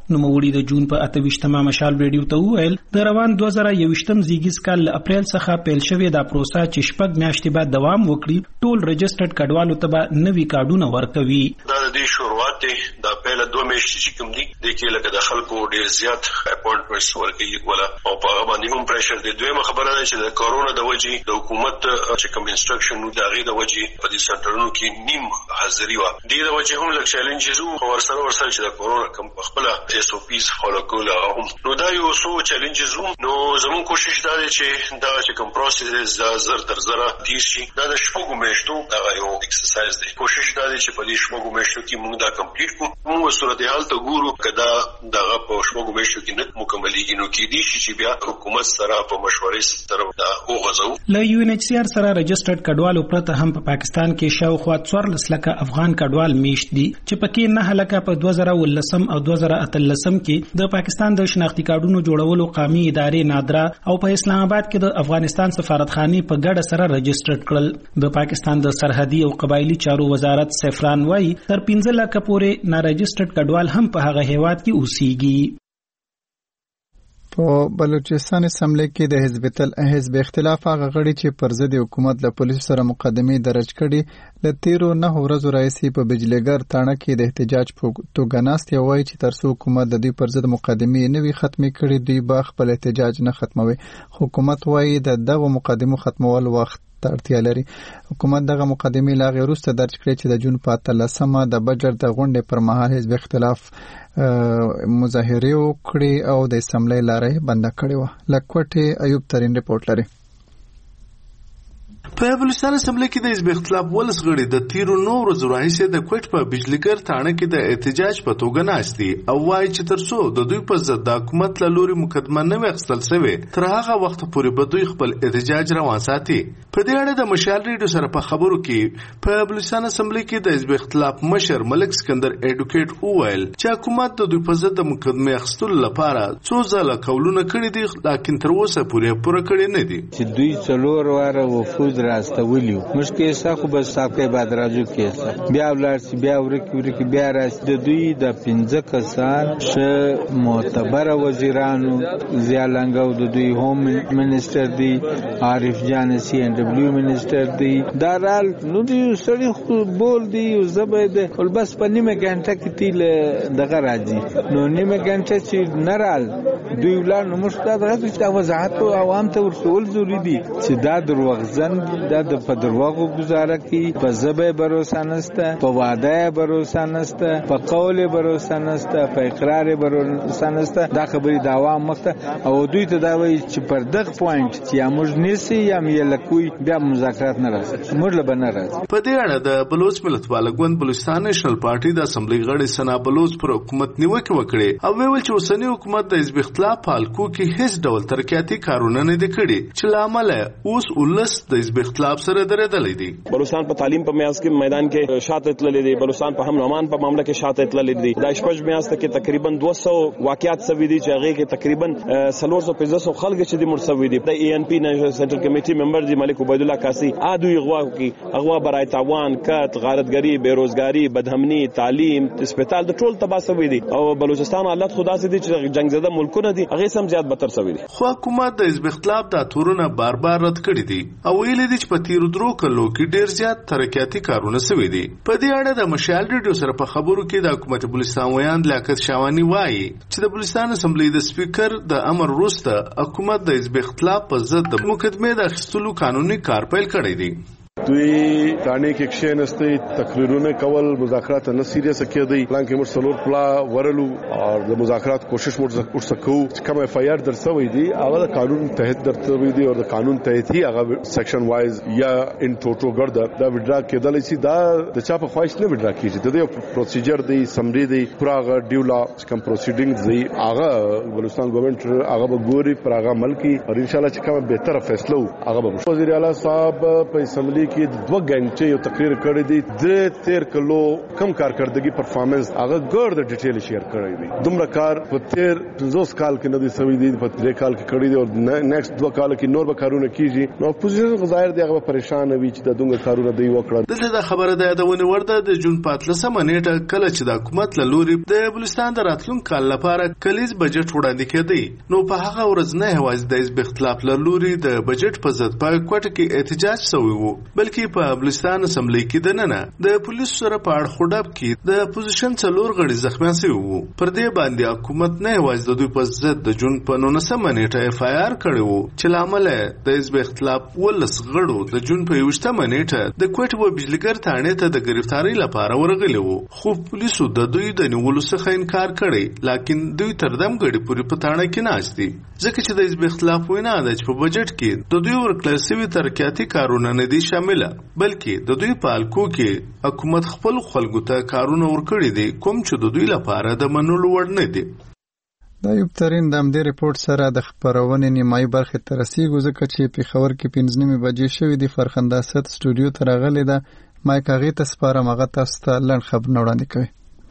S16: نوموړي د جون په 28مه مشال ریډیو ته وویل د روان 2021م زیږیز کال اپریل څخه پیل شوې دا پروسه چې شپږ میاشتې بعد دوام وکړي ټول رجسټرډ کډوالو ته به نوي کارډونه ورکوي.
S18: دا د دې شروعات دی د پیل 2 میاشتې چې کوم دي د کې لکه د خلکو ډیر زیات اپاینټمنټس ورکوي ولا او په هغه باندې هم پریشر دی. دویمه خبره ده چې د کورونا د وجې د حکومت چې کوم انسټرکشن د هغې د وجې په دې سنټرونو کې نیم حاضري وه دې د وجې هم لږ چیلنجز وو ورسره چې د کورونا کوم خپله SOPs فالو کول هم نو دا یو څو چیلنجز وو. نو زموږ کوشش دا دی چې دا چې کوم پروسیس دا زر تر زره تیر شي. دا د شپږو میاشتو دغه یو ایکسرسایز دی. کوشش دا دی چې په دې شپږو میاشتو کې موږ دا کمپلیټ کړو. موږ صورتحال ته ګورو که دا دغه په شپږو میاشتو کې نه مکملېږي نو کېدای شي چې بیا حکومت سره په مشورې سره دا وغځو.
S16: له UNHCR سره رجسټرډ کډوالو پرته هم په پاکستان کې شاوخوا 14 لکه افغان کډوال میشت دي چې پکې 9 لکه په 2019 او 2018 کې د پاکستان د شناختی کارډونو جوړولو قومي ادارې نادرا او په اسلام آباد کې د افغانستان سفارتخانې په ګډه سره رجسټرډ کړل. د پاکستان د سرحدي او قبایلی چارو وزارت سفران وايي تر 15 لکه پورې نارجسټرډ کډوال هم په هغه هیواد کې اوسېږي.
S1: په بلوچستان اسمبلی کې د حزب اختلاف هغه غړي چې پر ضد حکومت له پولیسو سره مقدمې درج کړي له تیرو 9 ورځو راهیسې په بجلیګر تاڼه کې د احتجاج په توګه ناست وایي چې ترڅو حکومت د دوی پر ضد مقدمې نه وي ختمې کړي دوی به خپل احتجاج نه ختموي. حکومت وایي د دغه مقدمو ختمول وخت اړتیا لري. حکومت دغه مقدمې لا غیر وروسته درج کړي چې د جون په 18مه د بجټ د غونډې پر مهال حزب اختلاف مظاهره وکړي او د اسمبلی لارې بند کړې و. لکوټه ایوب ترين ریپورت لري.
S7: په بلوچستان اسمبلی کې د حزب اختلاف ولس غړي د تیرو 9 ورځو راهیسې د کوټ په بجلیګر تاڼه کې د احتجاج په توګه ناست دي او وايي چې ترڅو د دوی په ضد د حکومت له لوري مقدمه نه وغوښتل شوې تر هغه وخت پورې به دوی خپل احتجاج روان ساتي. په دې اړه د مشال ریډیو سره په خبرو کې په بلوچستان اسمبلی کې د حزب اختلاف مشر ملک سکندر اډوکیټ وویل چې حکومت د دوی په ضد د مقدمه اخیستلو لپاره څو ځله قولونه کړي دي لکن تر اوسه پورې پوره کړي نه دي.
S19: چې دوی څلور واره وفود راستولیو مشکې ساخو بس صاحب بعد راځو کېسه بیا ولارسي بیا ورکی بیا راځي د دوی د 15 کسان ش معتبر وزیرانو زیالنګو د دوی هوم منسٹر دی عارف جان CNW منسٹر دی دارال نو دی سړي خو بول دی زبد ول بس په نیمه غنټه کې تیل دغه راځي نو نیمه غنټه چې نرال دوی ولر نو مشتاق راځي چې وضاحت او عوام ته ورسول ضروري دي چې دا دروغجن د په دروغو گزاره کی په زبې باور نشته په وعده باور نشته په قول باور نشته په اقرار باور نشته دا خبرې د عوام مخته او دوی ته دا وایي چې پر دغه پوینټ چې موږ نسی یا مې لکوي بیا مذاکرات نه راځي موږ له بنه راځي.
S7: په دې اړه د بلوچ ملت والګوند بلوچستان نېشنل پارټي د اسمبلی غړي سنا بلوچ پر حکومت نیوکه وکړي او ویل چې اوسنی حکومت د حزب اختلاف په حلقو کې هیڅ ډول ترقیاتي کارونه نه دي کړي چې لامل اوس ولس د حزب اختلاف سره درېدلې دي.
S20: بلوچستان په تعلیم په میاس کې میدان کې شاته تللې دي. بلوچستان په هم نومان په معاملې کې شاته تللې دي. د شپږ میاس کې تقریبا 200 واقعات سوي دي چې هغه کې تقریبا 450 خلک چې د مرسوي دي. د ANP نېشنل سنټر کمیټي ممبر دی ملک عبید الله کاسی ادوی غوا برای تاوان کټ غارتګری بیروزګاری بدهمنی تعلیم اسپیټال د ټول تبا سوي دي او بلوچستان حالت خدا سي دي چې جنگ زده ملکونه دي هغه سم زیات بدتر سوي دي.
S7: خو حکومت د حزب اختلاف د تورونه بار رد کړی دي او ویل دي چې په تیر درو کلو کې ډیر زیات ترقیاتي کارونه سوي دي. په دې اړه د مشال ریډیو سره په خبرو کې د حکومت بلوچستان ویان لیاقت شاوانی وایي چې د بلوچستان اسمبلی د سپیکر د امر وروسته حکومت د حزب اختلاف په ضد د مقدمې د اخیستلو قانوني کار پیل کړی دی.
S21: دوی تانه کې کښینسته تقریرونه کول مذاکرات نه سیریس کېدی پلان کې مرسلور پلا ورلو او د مذاکرات کوشش مرسته کوو چې کوم FIR درسوي دي هغه قانون تحت درسوي دي او د قانون تحت هي هغه سیکشن وایز یا ان ټوټو ګرځي دا وډرا کېدل شي دا د چا په خواهش نه وډرا کیږي د دې پروسیجر دی سمری دی پراغه ډیولا کوم پروسیډینګز دی هغه بلوچستان ګورنمنت هغه به ګوري پراغه ملکی او ان شاء الله چې کوم به تر فیصله هغه به وزیر اعلی صاحب په اسمبلی کې 2 غنټې یو تقریر کړی دی د 13 کلو کم کارکردګي پرفارمنس هغه ګور د ډیټیل شیر کړی دی دومره کار په 15 کال کې نه دی سوي دی په 3 کال کې کړی دی او نیکسټ 2 کال کې نور به کارونه کیږي نو اپوزیشن ظاهر دی هغه پریشان وي چې د دغه کارونه دی وکړه.
S7: دلته خبره ده د ونی ورده د جون 15 نیټه کله چې د حکومت له لوري د بلوچستان د راتلونکو کال لپاره کلیز بجټ وړاندې کړي نو په هغه ورځ نه هواز د حزب اختلاف له لوري د بجټ په ضد په کوټه کې احتجاج شوی وو بلکې په بلوچستان اسمبلی کې د د پولیسو سره په اړه خډاب کې د اپوزیشن څلور غړي زخمیان شوی وو پر دې باندې حکومت نه هواز د دوی په ضد د جون په 19 نیټه اف آی آر کړی وو چې لامل د حزب اختلاف ولس غړو د جون په 20 نیټه د کوټه په بجلیګر ثانې ته د گرفتاری لپاره ورغلی وو خو پولیسو د دوی د نیولو څخه انکار کړی لکه دوی تر دم غړي پوری په تاړه کې ناشتي ځکه چې د حزب اختلاف وینا ده چې په بجټ کې د دوی ورکلاسوي ترقیاتي کارونه نه دي شامله بلکې د دوی په الکو کې حکومت خپل خلکو ته کارونه ورکړي دي کوم چې د دوی لپاره د منلو وړ نه دي.
S1: دا یو ترين د امدې ریپورت سره د خبرونې نیمایي برخه ترسیږي ځکه چې په خبر کې 15 بجې شوې دي فرخنده ست سټوډیو ته راغلي ده مایک هغه ته سپارم هغه تاسو ته لړ خبر وړاندې کوي.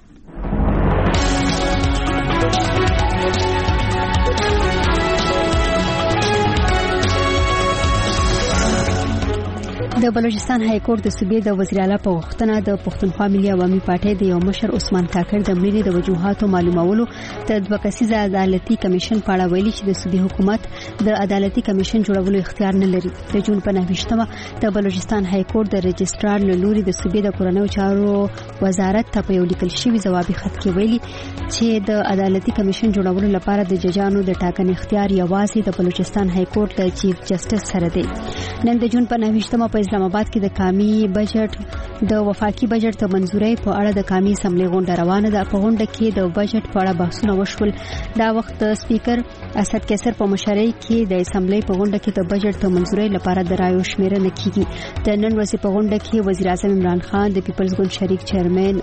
S2: د بلوچستان های کورټ د صوبې د وزیر اعلی په غوښتنه د پښتونخوا ملي عوامي پارټۍ د یو مشر عثمان کاکړ د مړینې د وجوهاتو معلومولو د 2 کسیزه عدالتي کمیشن په اړه ویلي چې د صوبې حکومت د عدالتي کمیشن جوړولو اختیار نه لري. د جون په 9 د بلوچستان های کورټ د رجسترار له لوري د صوبې د کورنیو چارو وزارت ته په یو لیکل شوی جوابي خط کې ویلي چې د عدالتي کمیشن جوړولو لپاره د ججانو د ټاکنې اختیار یوازې د بلوچستان های کورټ د چیف جسټس سره دی. نن د جون په 9 په اسلام آباد کې د قومي بجټ د وفاقي بجټ ته منځوري په اړه د قومي اسمبلی غونډه روانه ده. په غونډه کې د بجټ په اړه بحثونه وشول. دا وخت سپیکر اسد کیسر په مشرۍ کې د اسمبلی په غونډه کې د بجټ ته منځوري لپاره د رایو شمیرنه کیږي. د نن ورځې په غونډه کې وزیر اعظم عمران خان د پیپلز ګوند شریک چیرمن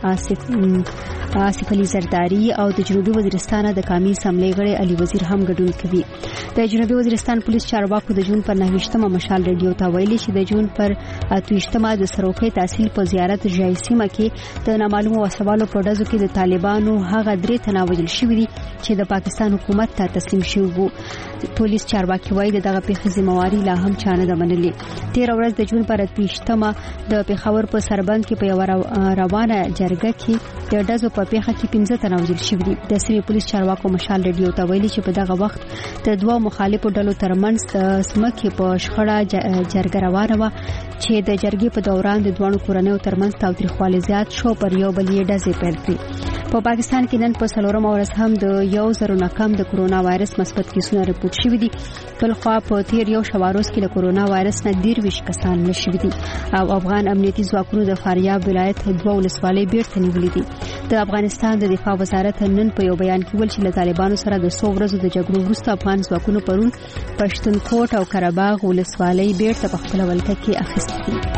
S2: آصف علي زرداری او د جنوبي وزیرستان د قومي اسمبلی غړي علي وزیر هم ګډون کوي. د جنوبي وزیرستان پولیس چارواکو د جون پر 9 مشال ریډیو ته ویلي چې د جون پر 28 د سروکي تحصیل په زیارت ژای سیمه کې د نامعلومو وسوالو په ډزو کې د طالبانو هغه 3 تنه وژل شوي دي چې د پاکستان حکومت ته تسلیم شوي وو. پولیس چارواکي وایي دغه پیښې ذمہواری لا هم چانه ده منلې. 13 ورځ د جون پر 28 د پیښور په سربند کې په یو روانه جرګه کې د ډزو په پیښه کې 15 تنه وژل شوي دي. د سیمې پولیس چارواکو مشال ریډیو ته ویلي چې په دغه وخت د دوه مخالفو ډلو ترمنځ د سمکې په شخړه جرګه روانه و چې د جرګې په دوران د دوه کورنیو ترمنځ تاوتریخوالی زیات شو پر یو بل یې ډزې پیل کړې. په پاکستان کې نن په 4 ورځ هم د 1000 نه کم د کرونا وایرس مثبت کیسونه رپورټ شوي دي. بل خو په تیر یو شواروز کې د کرونا وایرس نه 23 کسان مړ شوي دي او افغان امنیتي ځواکونو د فاریاب ولایت 2 ولسوالۍ بیرته نیولې دي. د افغانستان د دفاع وزارت نن په یو بیان کې ویل چې له طالبانو سره د 100 ورځو د جګړو وروسته افغان ځواکونو پرون پښتونخوا او قرهباغ ولسوالۍ بیرته په خپل ولکه کې اخیستې دي.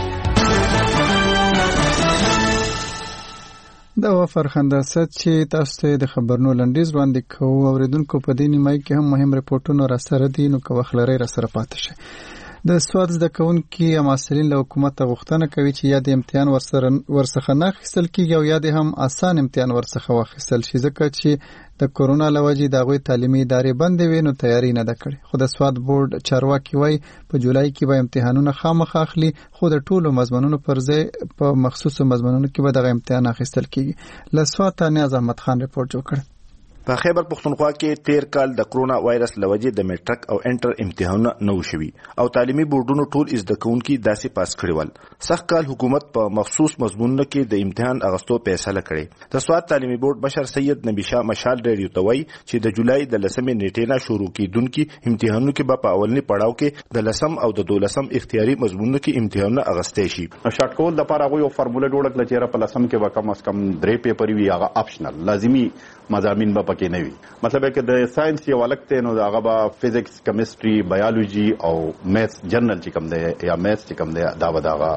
S1: دا فرخنده ست چې تاسو ته د خبرونو لنډیز وړاندې کوو اوریدونکو په دې نیمای کې هم مهم ریپورتونه را سره دي نو که وخت لري را سره پاتې شي. د سواد زده کوونکي مسؤلین له حکومت غوښتنه کوي چې یا د امتحان ورڅخه نه اخیستل کیږي او یا د هم آسان امتحان ورڅخه واخیستل شي ځکه چې د کورونا لوجې د هغوی تعلیمي ادارې بندې وي نو تیاری نه ده کړې. خو د سواد بورډ چارواکي وایي په جولای کې به امتحانونه خامخا اخلي خو د ټولو مضمونونو پر ځای په مخصوصو مضمونونو کې به دغه امتحان اخیستل کیږي. له سواد ته نیاز احمد خان ریپورت جوړ کړ.
S22: په خیبر پختونخوا کې 13 کال د کرونا وایرس لوجې د میټرک او انټر امتحانونه نه وشوي او تعلیمي بورډونو ټول زده کوونکي داسې پاس کړي ول. سخت کال حکومت په مخصوص مضمونونو کې د امتحان اغستو فیصله کړې. د سواد تعلیمي بورډ مشر سید نبی شاه مشال ریډیو ته وایي چې د جولای د 10 نیټې نه شروع کیدونکي امتحانونو کې به په اولنی پړاو کې د 10 او د 12 اختیاري مضمونونو کې امتحانونه اغستې شي.
S23: شارټ کول د لپاره غوښ فارموله جوړ کړل چې را په 10 کې به کم از کم 3 پیپر وي هغه اپشنل لازمی مضامین به
S3: پکې نه وي. مطلب کې د ساينس یو الګ ته نو هغه به فزکس کیمستري بایولوژي او میث جنرال چې کوم دی یا میث چې کوم دی دا وداغه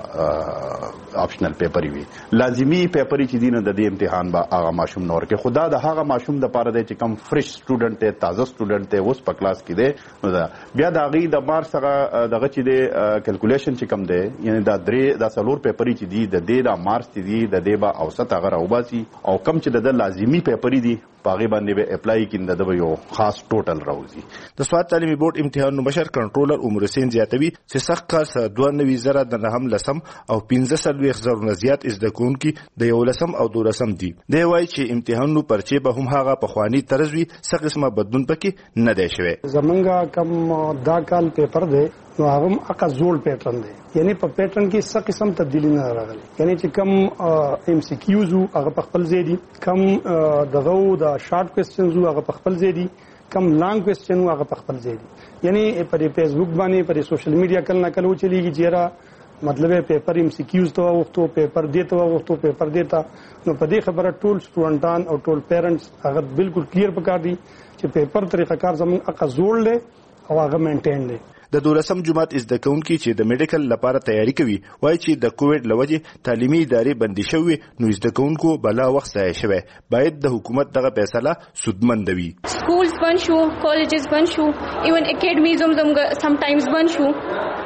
S3: آپشنل پیپر وي. لازمی پیپر چې دینه د دې امتحان به هغه ماشوم نور کې خدا د هغه ماشوم د پاره دی چې کم فرش سټوډنټ ته تازه سټوډنټ ته اوس په کلاس کې دی نو دا بیا د غي د مارس هغه دغه چې دی کیلکولیشن چې کوم دی یعنی دا درې دا څلور پیپر چې دی د دې د مارس دی د دې به اوسط هغه راوباسي او کم چې د لازمی پیپر دی پاغي باندې به اپلای کیند د یو خاص ټوټل راوځي. د سواد تعلیمي بورډ امتحان مشر کنټرولر عمر حسین زیاتوي چې سخت کال 92,000 د نهم لسم او 15,000 نه زیات از د کونکي د یو لسم او دو لسم دي. دی وایي چې امتحانونو پرچې به هم هغه په خواني طرز وي څه قسمه بدلون پکې نه دی شوی.
S6: زمونږه کم دا کال پیپر دی نو هغه اقا زول پیټرن دی یعنی په پیټرن کې څه قسم تبدیلی نه راغلي یعنی چې کم ام سی کیوز هغه په خپل ځای دي کم دغه د شارټ کوېسچنز هغه په خپل ځای دي کم لانګ کوېسچن هغه په خپل ځای دي یعنی په فیسبوک باندې په سوشل میډیا کله نه کله چلیږي چیرې مطلب پیپر ام سی کیوز ته وختو پیپر دیته وختو پیپر دیتا نو په دې خبره ټول سټوډنټان او ټول پیرنټس هغه بالکل کلیر پکار دي چې پیپر طریقه کار زمون اقا زول له او هغه مینټین دي.
S22: د 12 جماعت از د کونکي چې د میډیکل لپاره تیاری کوي وایي چې د کووډ لوجه تعلیمي ادارې بندي شوې نو از د کونکو بلا وخت ضایع شوی باید د حکومت دغه فیصله سودمند وي.
S23: سکولز بند شو کالجز بند شو ایون اکیډمیز هم سم ټایمز بند شو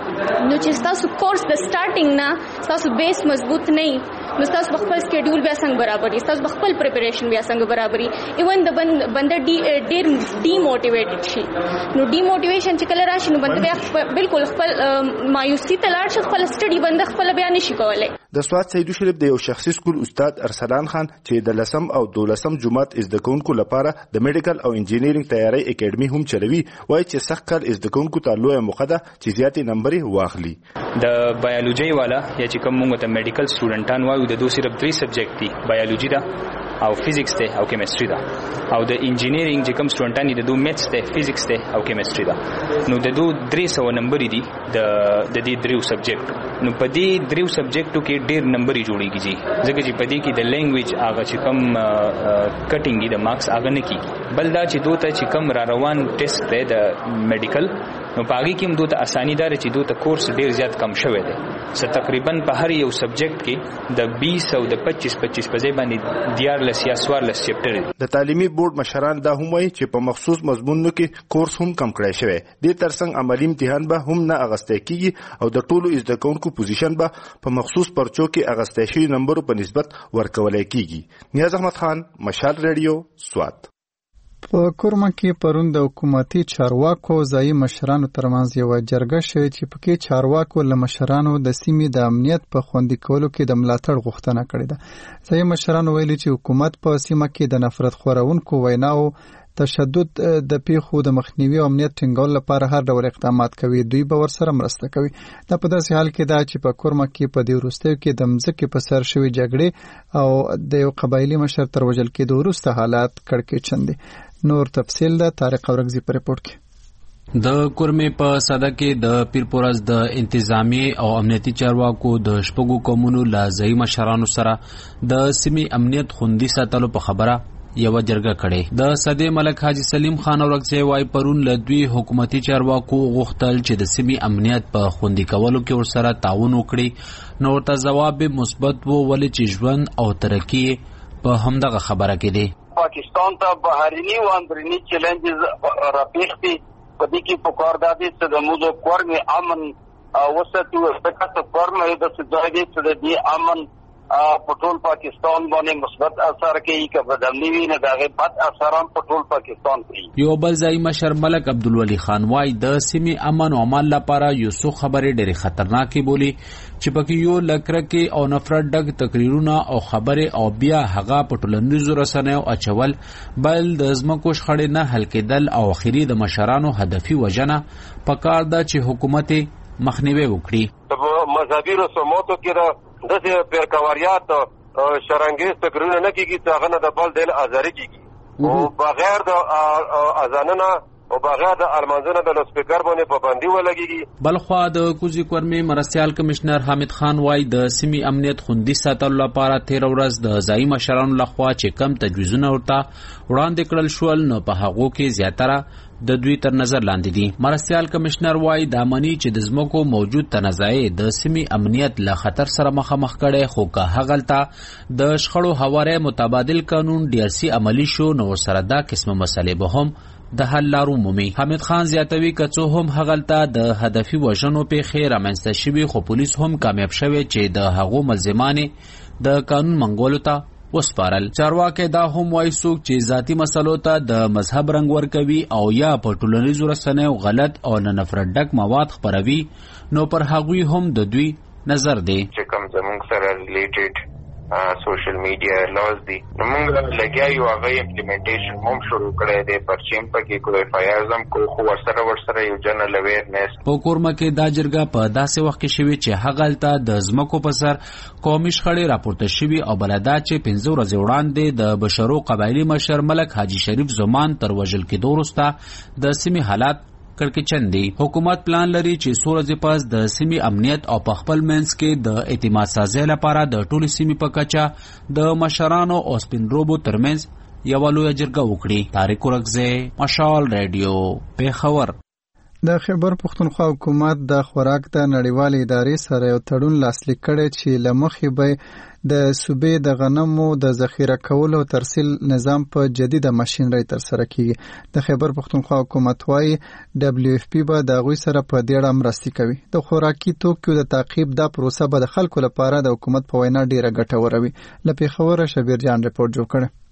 S23: نو چې تاسو کورس د سٹارټینګ نه تاسو بیس مضبوط نه نو تاسو خپل سکیډول بیا څنګه برابرې تاسو خپل پریپریشن بیا څنګه برابرې ایون د بنده ډیر ډیموټیویټډ شي نو ډیموټیویشن چې کله راشي نو بنده بیا بالکل خپل مایوسی ته لاړ شي خپل سټډي بنده خپل بیا نشي کولای.
S22: د سواد سیدو شریف د یو شخصي سکول استاد ارسلان خان چې د لسم او دولسم جماعت از د کونکو لپاره د میډیکل او انجینیرینګ تیاری اکیډمي هم چلوي وایي چې سخت کال از د کونکو ته لویه موخه ده چې زیاتې نمبرې واخلي.
S24: د بایولوژي والا یا چې کوم موږ ته میډیکل سټوډنټان وایو د دوه صرف 3 سبجیکټ دي بایولوژي ده او فزیکس ته او کیمستري ده او د انجینیرینګ چې کوم سټوډنټان دي د دوه میتھس ته فزیکس ته او کیمستري ده نو د دوه 300 نمبر دي د دې درو سبجیکټ نو په دې درو سبجیکټو کې ډېر نمبر جوړیږي ځکه چې په دې کې د لینګویج هغه چې کوم کټینګ د مارکس هغه نه کیږي بل دا چې دوی ته چې کوم را روان ټیسټ دی د میډیکل نو پاګي کې هم دوی ته اساني دار چې دوی ته کورس ډېر زیات کم شوی دی څه تقریبا په هر یو سبجیکټ کې د 20 او د 25 په ځای باندې دیارلس یا سوارلس چپټر دي.
S22: د تعلیمي بورډ مشران دا هم وایي چې په مخصوص مضمونونو کې کورس هم کم کړی شوی دی ترڅنګ عملی امتحان به هم نه اغسته کیږي او د ټولو از د کونکو پوزیشن به په مخصوص پرچو کې اغسته شوی نمبرو په نسبت ورکولای کیږي. نیاز احمد خان مشال ریډیو سواد.
S1: په کورما کې پرون د حکومتي چارواکو ځایي مشرانو ترمنځ یو جرګه شوې چې پکې چارواکو له مشرانو د سیمې د امنیت په خوندي کولو کې د ملاتړ غوښتنه کړې ده. ځایي مشرانو ویلي چې حکومت په سیمه کې د نفرت خورونکو ویناو تشدد د پیښو د مخنیوي او امنیت ټینګولو لپاره هر ډول اقدامات کوي دوی به ورسره مرسته کوي. دا په داسې حال کې ده چې په کورما کې په دې وروستیو کې د مځکې په سر شوې جګړې او د یو قبایلي مشر تر وژل کېدو وروسته حالات کړکېچن دي. نور تفصیل ده طارق اورګزی پر رپورت کې.
S25: د کورمې په صدا کې د پیرپورز د انتظامی او امنیتي چارواکو د شپږو قومونو لازمي مشرانو سره د سیمې امنیت خوندي ساتلو په خبره یو جرګه کړې. د صدې ملک حاجی سلیم خان اورګزی وايي پرون له دوی حکومتي چارواکو غوښتل چې د سیمې امنیت په خوندي کولو کې ورسره تعاون وکړي نو ورته جواب مثبت وو ولې چې ژوند او ترقی په همدغه خبره کې دی.
S26: پاکستان ته بهرني و اندروني چیلنجز راپېښ دي په دې کې پکار دادي چې د موږ کورمي امن وساتو څخه کورمه د سجادي چې د دې امن په ټول پاکستان باندې مثبت اثر کوي که بدلنی وي نه دغه بد اثر هم په ټول پاکستان کوي.
S25: یو بل ځای مشر ملک عبدالولی خان وايي د سیمې امن او امان لپاره یو څو خبرې ډېرې خطرناکې بولي چې پکې یو لکرکې او نفرت ډک تقریرونه او خبرې او بیا هغه په ټولنیزو رسنیو اچول بل د ځمکو شخړې نه حل کېدل او اخري د مشرانو هدفي وژنه پکار ده چې حکومت مخنیوي وکړي.
S27: مذهبي رسوماتو کې داسې پیرکواریات شرانګیز تقریرونه نه کېږي چې هغه نه د بل دل ازاري کېږي او بغیر د اذانونه او بغیر د المنځنه د لوسپیکر باندې پابندي ولګيږي.
S25: بلخوا د کوزي کورمي مرستيال کمشنر حامد خان وای د سیمې امنیت خوندي ساتلو لپاره 13 ورځ د ځایي مشرانو لخوا چې کم تجویزونه ورته وړاندې کړل شول نو په هغو کې زیاتره د دوی تر نظر لاندې دي. مرستيال کمشنر وای د امني چې د زمکو موجود تنازعي د سیمې امنیت له خطر سره مخامخ کړي خو که هغلته د شخړو حواله متبادل قانون DRC عملی شو نو سره دا قسمه مسلې به هم د حل لارو مومي. حامد خان زیاتوي کڅو هم هغلته د هدفي وژنو په خیر امنسته شوی خو پولیس هم کامیاب شوی چې د هغو ملزمانه د قانون منګولو ته وسپارل. چارواکي دا هم وایي څوک چې ذاتی مسلو ته د مذهب رنګ ورکوي او یا په ټولنیزو رسنیو غلط او نه نفرت ډک مواد خپروي نو پر هغوی هم د دوی نظر دی
S4: چې کوم زموږ سره ریلیټډ سوشل میډیا لاز دي نو موږ لګیا یو هغه امپلیمنټیشن هم شروع کړی دی پرچیم پکې کوی فایرزم کو خو ورسره یو جنرال اویرنس
S25: په کورمه کې دا جرګه په داسې وخت کې شوی چې هغلته د زمکو په سر قومي شخړې راپورته شوي او بلدا چې 15 ورځې وړاندې د بشرو قبایلی مشر ملک حاجی شریف زمان تر وژل کېدو وروسته د سیمې حالات کړکېچن دي. حکومت پلان لري چې 16 ورځې پس د سیمې امنیت او په خپل منځ کې د اعتماد سازۍ لپاره د ټولو سیمې په کچه د مشرانو او سپینروبو ترمنځ یوه لویه جرګه وکړي. طارق ورکزی، مشال ریډیو، پیښور.
S1: د خیبر پښتونخوا حکومت د خوراک د نړیوالې ادارې سره یو تړون لاسلیک کړی چې له مخې به د صوبې د غنمو د ذخیره کولو او ترسیل نظام په جدیده ماشینري تر سره کیږي. د خیبر پښتونخوا حکومت وايي WFP به د غوي سره په دې اړه مرسته کوي. د خوراکي توکو د تعقیب د پروسه به د خلکو لپاره د حکومت په وینا ډیره ګټوره وي. لپاره خبره شبیر جان رپورټ جوړ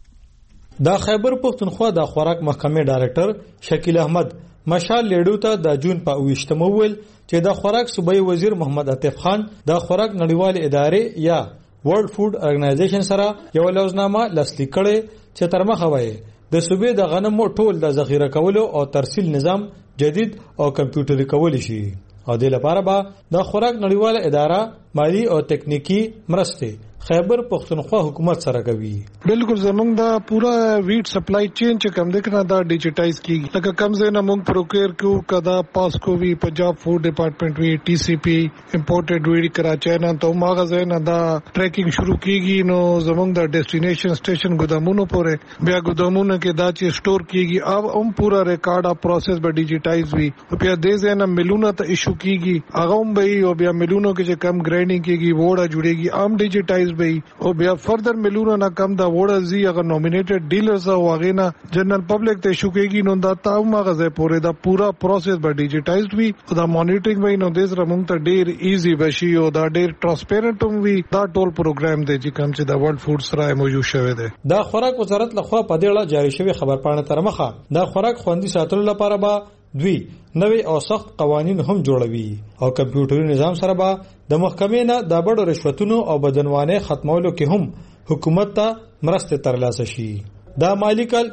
S1: کړ.
S9: د خیبر پښتونخوا د خوراک محکمې ډایرکټر شکیل احمد مشال لیډو ته د جون په 28 ویل چې د خوراک صوبایي وزیر محمد عطیف خان د خوراک نړیوالې ادارې یا ورلد فود ارګنایزیشن سره یو لوزنامه لاسلیک کړي چې تر مخه وایي د صوبې د غنمو ټول د ذخیره کولو او ترسیل نظام جدید او کمپیوټري کول شي او د لپاره به د خوراک نړیواله اداره مالی او تکنیکی مرسته خیبر پښتونخوا حکومت سره کوي.
S10: بالکل زمونږ دا پورا ویټ سپلای چین چې کوم دغه دا ډیجیټایز کیږي لکه کم زنه موږ پروکیر کو کدا پاسکو وی پنجاب فوډ ډپارټمنټ وی TCP امپورټډ وی کراچي نه ته ماغه زنه دا ټریکینګ شروع کیږي نو زمونږ د ډیسټینیشن سټیشن ګودامونو پورې بیا ګودامونو کې دا چې سٹور کیږي اب هم پورا ریکارډ اپ پروسس به ډیجیټایز وی بیا دې زنه ملونه ته ایشو کیږي هغه هم به او بیا ملونو کې چې کم ګرینډینګ کیږي وړه جوړيږي عام ډیجیټایز او بیا فردر ملونه نه کم دا وړه زی هغه نومینیټډ ډیلرز او هغه نه جنرال پبلک ته شو کېږي نو دا تاسو ماغه پورې دا پورا پروسس به ډیجیټایزډ وي او دا مانیټرینګ وي نو د زره مونږ ته ډیر ایزی بشي او دا ډیر ټرانسپیرنٹ هم وي دا ټول پروګرام دی چې کوم چې دا ورلد فود سره موجود شوی دی.
S9: دا خوراک وزارت لخوا په دې اړه جاری شوی خبرپاڼه تر مخه دا خوراک خوندي ساتلو لپاره به دوی نوې او سخت قوانین هم جوړوي او کمپیوټري نظام سره به د محکمې نه د بډو رشوتونو او بدنوانه ختمولو کې هم حکومت ته مرسته ترلاسه شي. دا مالی کال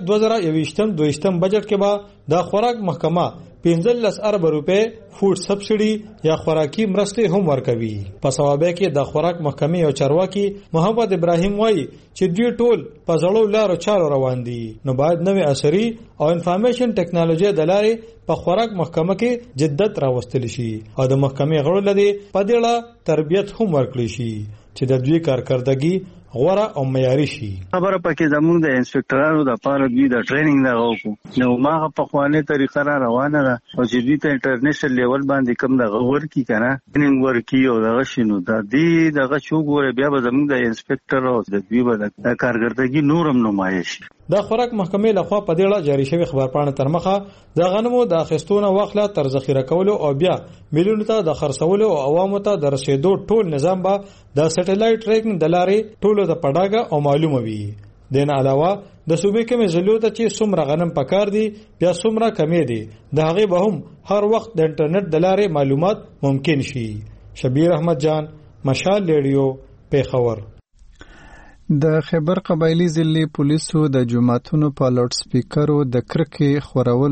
S9: 2021-22 بجټ کې به د خوراک محکمه 15 ارب روپے فود سبسیډي یا خوراکي مرسته هم ورکوي. په ثوابه کې د خوراک محکمې او چارواکي محمد ابراهیم وایي چې دوی ټول په ځړو لارو چارو روان دي نو باید نوې عصري او انفارمیشن ټیکنالوژي د لارې په خوراک محکمه کې جدت راوستل شي او د محکمې غړو لدی په دې اړه تربیت هم ورکړي شي چې د دوی کارکردګي غوړه او معیاري شي.
S12: خبره پکې زموږ د انسپکټرانو د پاره دوی د ټریننګ دا وکړو نو ماغه په خوانه طریقه را روانه ده او چې دوی ته انټرنیشنل لیول باندې کوم د غور کی کنه ټریننګ ورکی او دغه شنو دا دی دغه شو ګوره بیا به زموږ د انسپکټر او د دوی به د کارګردګي نورم نمایش.
S9: د خوراک محکمې لخوا په دې اړه جاری شوی خبرپاڼه تر مخه د غنمو د اخیستونه واخله تر ذخیره کولو او بیا ملیونو ته د خرڅولو او عوامو ته د رسیدو ټول نظام به د سټلایټ ټریکینګ د لارې ټولو ته پډاګه او معلومه وي. دین علاوه د صوبې کې مزلو ته چې څومره غنم پکار دي بیا څومره کمی دي د هغه به هم هر وخت د انټرنیټ د لارې معلومات ممکن شي. شبیر احمد جان، مشال ریډیو، پیښور.
S1: د خیبر قبایلی ضلع پولیسو د جماعتونو په لاوډ سپیکرو د کرکې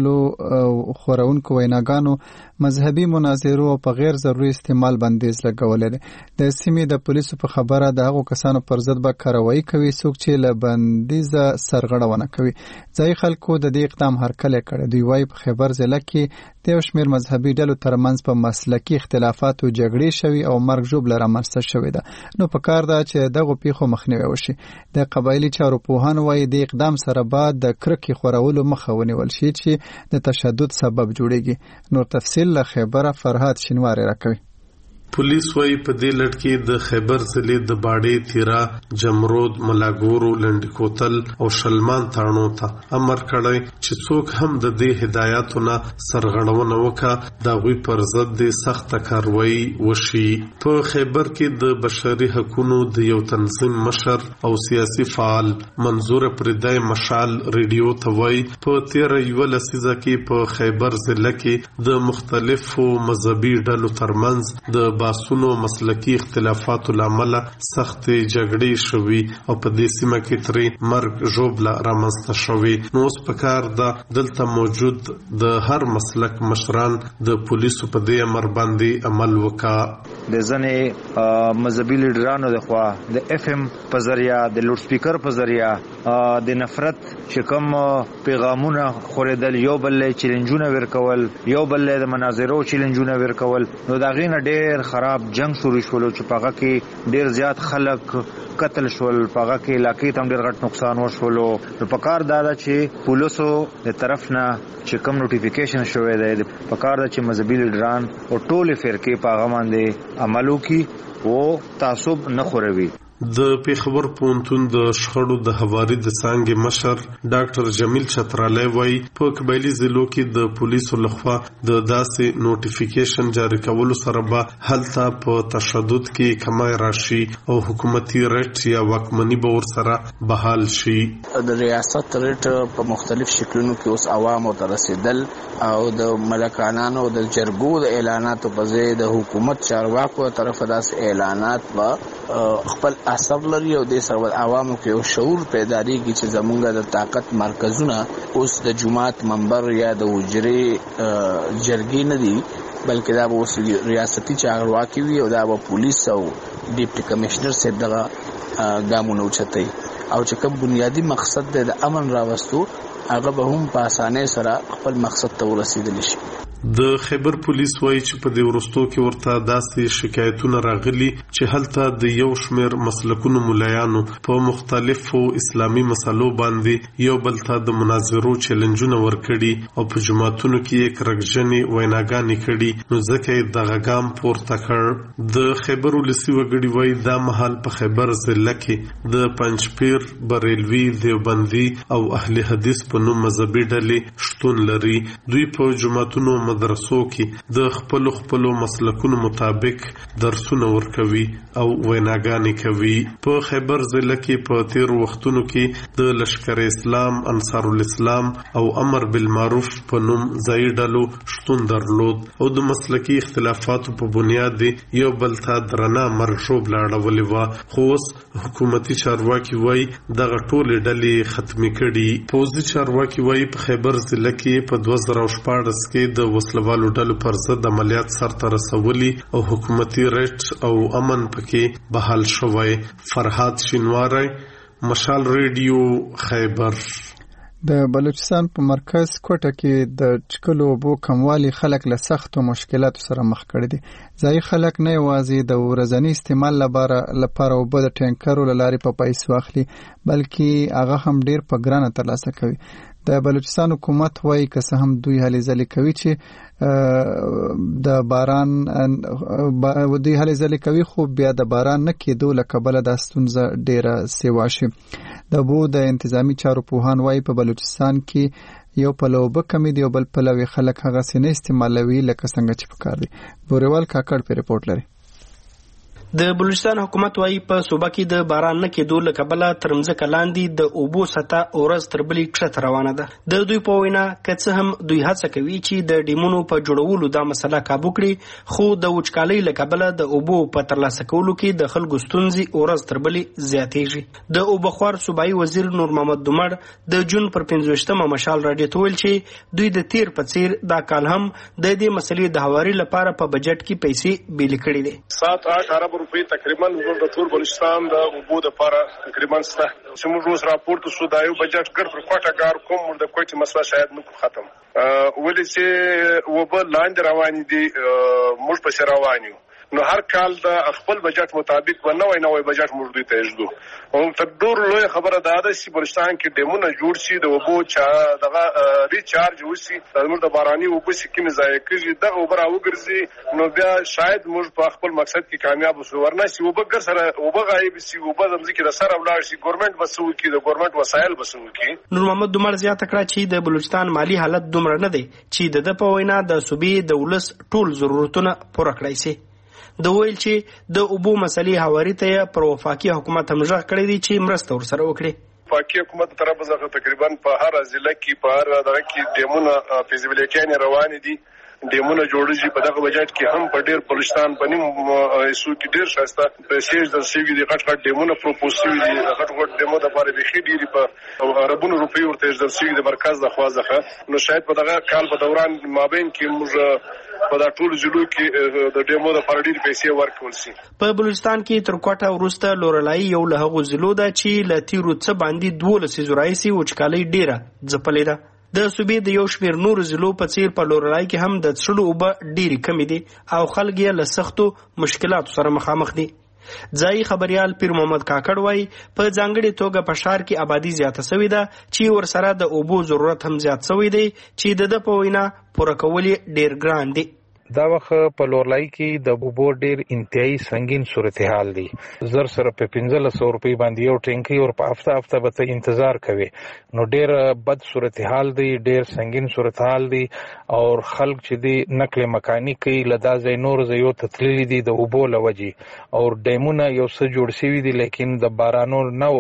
S1: خورونکو ویناګانو مذهبي مناظرو او په غیر ضروري استعمال بندیز لګولې ده. د سیمې د پولیسو په خبره د هغو کسانو پر ضد به کاروایی کوي څوک چې له بندیزه سرغړونه کوي. ځایي خلکو د دې اقدام هرکلی کړی. دوی وایي په خیبر ضلع کې د یو شمېر مذهبي ډلو ترمنځ په مسلکي اختلافاتو جګړې شوي او مرګ ژوبله رامنځته شوې ده. نو پکار ده چې دغو پیښو مخنیوی وشي. د قبایلي چارو پوهان وایي د اقدام سره بعد د کرکې خورولو مخه ونیول شي چې د تشدد سبب جوړیږي. نور تفصیل له خیبره فرهاد شینواری راکوي.
S7: پولیس وايي په دې لړ کې د خیبر ضلع د باډې تیرا جمرود ملاګورو لنډکوتل او شلمان تاڼو ته امر کړی چې څوک هم د دې هدایاتونه سرغړونه وکړي د غوي پر ضد د سخت کاروایی وشي. په خیبر کې د بشري حقوقو د یو تنظیم مشر او سیاسي فعال منظور پردای مشال ریډیو ته وایي په 13 لسیزه کې په خیبر ضلع کې د مختلفو مذهبي ډلو ترمنځ د باسونو مسلکی اختلافاتو لامل سخت جګړې شوي او په دې سیمه کې ترې مرګ ژوبله رامنځته شوي. نو اوس پکار ده دلته موجود د هر مسلک مشران د پولیسو په دې امر باندې عمل وکړي.
S5: د ځنې مذهبي لیډرانو د خوا د اف ام په ذریعہ د لوډ سپیکر په ذریعہ د نفرت چې کوم پیغامونه خورېدل، یو بل چیلنجونه ورکول، یو بل د مناظرو چیلنجونه ورکول، نو دا غینه ډېر خراب جنگ شروع شول چې پاغه کې ډېر زیات خلک قتل شول، پاغه کې علاقې ته ډېر غټ نقصان وشول. نو پکار دا چې پولیسو د طرف نه چې کوم نوټیفیکیشن شوی دی پکار دا چې مذهبي لیډران او ټولې فرقې پاغه باندې عمل وکړي او تعصب نه خوروي.
S7: د پیښور پوهنتون د شخړو د حواري د څانګې مشر ډاکټر جمیل چترالی وایي په قبایلي ضلعو کې د پولیسو لخوا د داسې نوټیفیکیشن جاری کولو سره به هلته په تشدد کې کمای راشي او حکومتي ریټ یا واکمني به ورسره بحال شي.
S8: د ریاست ریټ په مختلف شکلونو کې اوس عوامو ته رسیدل او د ملکانانو د جرګو د اعلاناتو په ځای د حکومت چارواکو طرفه داسې اعلانات به خپل اثر لري او د سرور عوامو کې یو شعور پیداریږي چې زمونږ د طاقت مرکزونه اوس د جماعت منبر یا د حجرې جرګې نه دي، بلکې دا به اوس ریاستي چارواکي وي او دا به پولیس او ډیپټي کمشنر صاحب دغه ګامونه اوچتوي او چې کوم بنیادی مقصد د امن راوستو هغه به هم په اسانۍ سره خپل مقصد ته ورسېدلی شي.
S7: د خیبر پولیس وایي چې په دې ورستو کې ورته داسې شکایتونه راغلي چې هلته د یو شمېر مسلکونو ملایانو په مختلفو اسلامي مسلو باندې یو بل ته د مناظرو چیلنجونه ورکړي او په جماعتونو کې یې کرکجنې ویناګانې کړي، نو ځکه یې دغه ګام پورته کړ. د خیبر ولسي وګړي وایي دا مهال په خیبر ضلع کې د پنجپیر، بریلوي، دیوبندي او اهل حدیث په نوم مذهبي ډلې شتون لري. دوی په جماعتونو مدرسو کې د خپلو مسلکونو مطابق درسونه ورکوي او ویناګانې کوي. په خیبر ضلع کې په تیر وختونو کې د لشکر اسلام، انصار الاسلام او امر بالمعروف په نوم ځایي ډلو شتون درلود او د مسلکي اختلافاتو په بنیاد یو بل ته درنه مرګ ژوبله اړولې وه، خو اوس حکومتي چارواکي وایي دغه ټولې ډلې ختمې کړي. پوځي چارواکي وایي په خیبر ضلع کې په 2014 کې د وسلوالو ډلو پر ضد عملیات سرته رسولي او حکومتي ریټ او امن پکې بحال شوی. فرهاد شینواری، مشال ریډیو، خیبر.
S1: د بلوچستان په مرکز کوټه کې د چکلو اوبو کموالی خلک له سختو مشکلاتو سره مخ کړي دي. ځایي خلک نه یوازې د ورځني استعمال لپاره اوبه د ټینکرو له لارې په پیسو اخلي، بلکې هغه هم ډیر په ګرانه ترلاسه کوي. د بلوچستان حکومت وایي که څه هم دوی هلې ځلې کوي چې دوی هلې ځلې کوي، خو بیا د باران نه کېدو له کبله دا ستونزه ډیره سیوا شي. د اوبو د انتظامی چارو پوهان وایي په بلوچستان کې یو پلو اوبه کمی دی او بل پلوی خلک هغه سینه استعمالوي لکه څنګه چې پکار دي. بوریوال کاکړ په رپورټ لري.
S11: د بلوچستان حکومت وايي په صوبه کې د باران نه کېدو له کبله تر مځکه لاندې د اوبو سطح ورځ تر بلې کښته روانه ده. د دوی په وینا که څه هم دوی هڅه کوي چې د ډیمونو په جوړولو دا مسله کابو کړي، خو د وچکالۍ له کبله د اوبو په ترلاسه کولو کې د خلکو ستونزې ورځ تر بلې زیاتېږي. د اوبخوار صوبایي وزیر نور محمد دومړ د جون پر 25مه مشال راډیو ته ویل چې دوی د تیر په څیر دا کال هم د دې مسلې د هواري لپاره په بجټ کې پیسې بیل کړي دي.
S21: 7-8 ارب روپۍ تقریبا د ټول بلوچستان د اوبو لپاره تقریبا سته چې موږ اوس راپورته شو دا یو بجټ ګر پر کوټه کار کوم د کوټې مسله شاید نو ختم ولې چې وبه لاندې روان دي موږ په روان یو نو هر کال د خپل بجټ مطابق نوې بجټ موږ دوی ته ایجدو او تر ډور لوی خبره ده چې بلوچستان کې ډیمونه جوړ شي د اوبو چا دغه ریچارج وشي د موږ د باراني اوبو سکیم ځای کېږي دغه اوبه راوګرځي نو بیا شاید موږ په خپل مقصد کې کامیاب شو ورنه چې اوبه ګر سره اوبه غایب شي اوبه د ځمکې د سره ولاړ شي ګورنمنت بسو کې د ګورنمنت وسایل بسو کې.
S11: نور محمد دومړ زیاته کړه چې د بلوچستان مالی حالت دومره نه دی چې د په وینا د صوبې د ولس ټول ضرورتونه پوره کړای شي. د ویل چې د اوبو مسلې هواري ته پر وفاقي حکومت هم ژغ کړی دی چې مرسته ورسره وکړي.
S21: وفاقي حکومت طرف څخه تقریبا په هر ضلع کې په هر دغه کې ډیمونه فیزیبیلیټي روان دي ډیمونه جوړیږي په دغه بجټ کې هم په ډیر بلوچستان په نیم ایسو کې ډیر شاسته پیسې د سیوی د غټ ډیمونه پروپوز شوی دي غټ ډیمو د لپاره به خېډيري په عربونو روپی ورته د سیوی د مرکز د خوازخه نو شاید په دغه کال په دوران مابین کې موږ په دا ټول ضلعو کې د ډیمو د لپاره ډیر پیسې ورکول شي.
S11: په بلوچستان کې تر کوټه ورسته لورلای یو له هغو ضلعو ده چې ل تیرو څه باندې 12 زورایسي وچکالۍ ډیره ځپلې ده. د صوبې د یو شمیر نور ضلعو په څیر په لورلای کې هم د څړو اوبه ډیرې کمې دي او خلک یې له سختو مشکلاتو سره مخامخ دي. ځایي خبريال پیر محمد کاکړ وایي په ځانګړې توګه په ښار کې آبادي زیاته شوې ده چې ورسره د اوبو ضرورت هم زیات شوی دی چې د په وینا پوره کول ډیر ګران دي.
S13: دا وخت په لورلای کې د اوبو ډیر انتهایی سنگین صورتحال دی. زر سره په 1500 روپۍ باندې یو ټینکی او په هفته به انتظار کوي نو ډیر بد صورتحال دی ډیر سنگین صورتحال دی او خلک چې دی نقل مکانی کوي لدا ځای نور ځایو ته تللی دي د اوبو لوجي او ډیمونه یو څه جوړ شوی دي لیکن د بارانو نه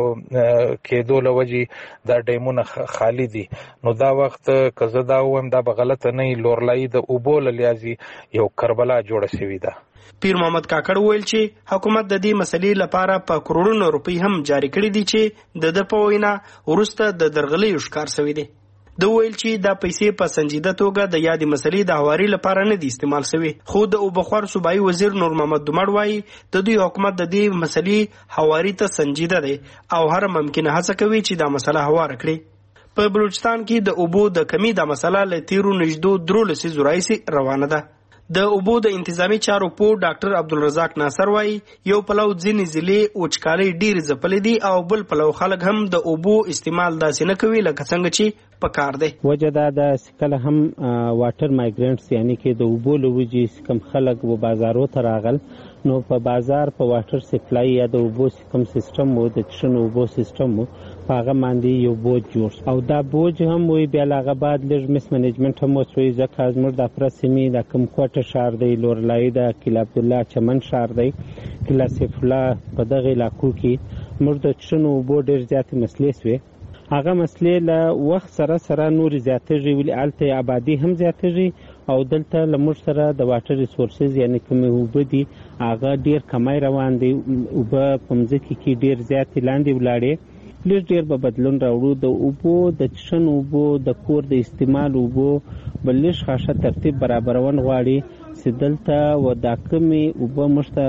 S13: کېدو لوجي دا ډیمونه خالی دي نو دا وخت کزه دا ویم دا به غلطه نه لورلای د اوبو لیاز یو کربلا جوړه شوې ده.
S11: پیر محمد کاکړ ویل چې حکومت د دې مسلې لپاره په کروڑونو روپۍ هم جاری کړې دي چې د په وینا ورسته د درغلۍ ښکار شوی دی. د ویل چې دا پیسې په سنجیده توګه د یادې مسلې د هواري لپاره نه دي استعمال شوی خو د اوبخوار صوبایي وزیر نور محمد دومړ وایي د دوی حکومت د دې مسلې هواري ته سنجیده دی او هر ممکنه هڅه کوي چې دا مسله هوار کړي. په بلوچستان کې د اوبو د کمی د مسله له تیرو نږدې 13 زورایسي روانه ده. د اوبو د انتظامی چارو په ډاکټر عبدالرزاق ناصر وایي یو پلو ځینې ضلع وچکالۍ ډیر ځپلې دي او بل پلو خلک هم د اوبو استعمال داسې نه کوي لکه څنګه چې پکار دی.
S14: وجه دا د کله هم واټر مایګرنټس یعنی کې د اوبو لوجي کم خلک و بازارو ته راغل نو په بازار په واټر سپلای یا د اوبو کوم سیستم وو د چشن اوبو سیستم وو هغه باندې یو بوج جوړ او دا بوج هم وی بیا هغه بعد لږ مس منیجمنت هم وسوي ځکه زموږ د افرسمی د کوم کوټه شهر دی لورلای د کلا عبد الله چمن شهر دی کلا سیف الله په دغه علاقو کې موږ د چشن اوبو ډیر زیات مسلې سوي هغه مسلې له وخت سره نور زیاتېږي ولې الته آبادی هم زیاتېږي او دلته لمر سره د واټر ریسورسز یعنی کوم اوبه دي هغه ډیر کمای روان دي اوبه په مځکه کې ډیر زیات لاندې ولاړې لږ ډیر به بدلون راوړو د اوبو د چشن اوبو د کور د استعمال اوبو بلش خاصه ترتیب برابرون غواړي چې دلته و دا کمی اوبه مشته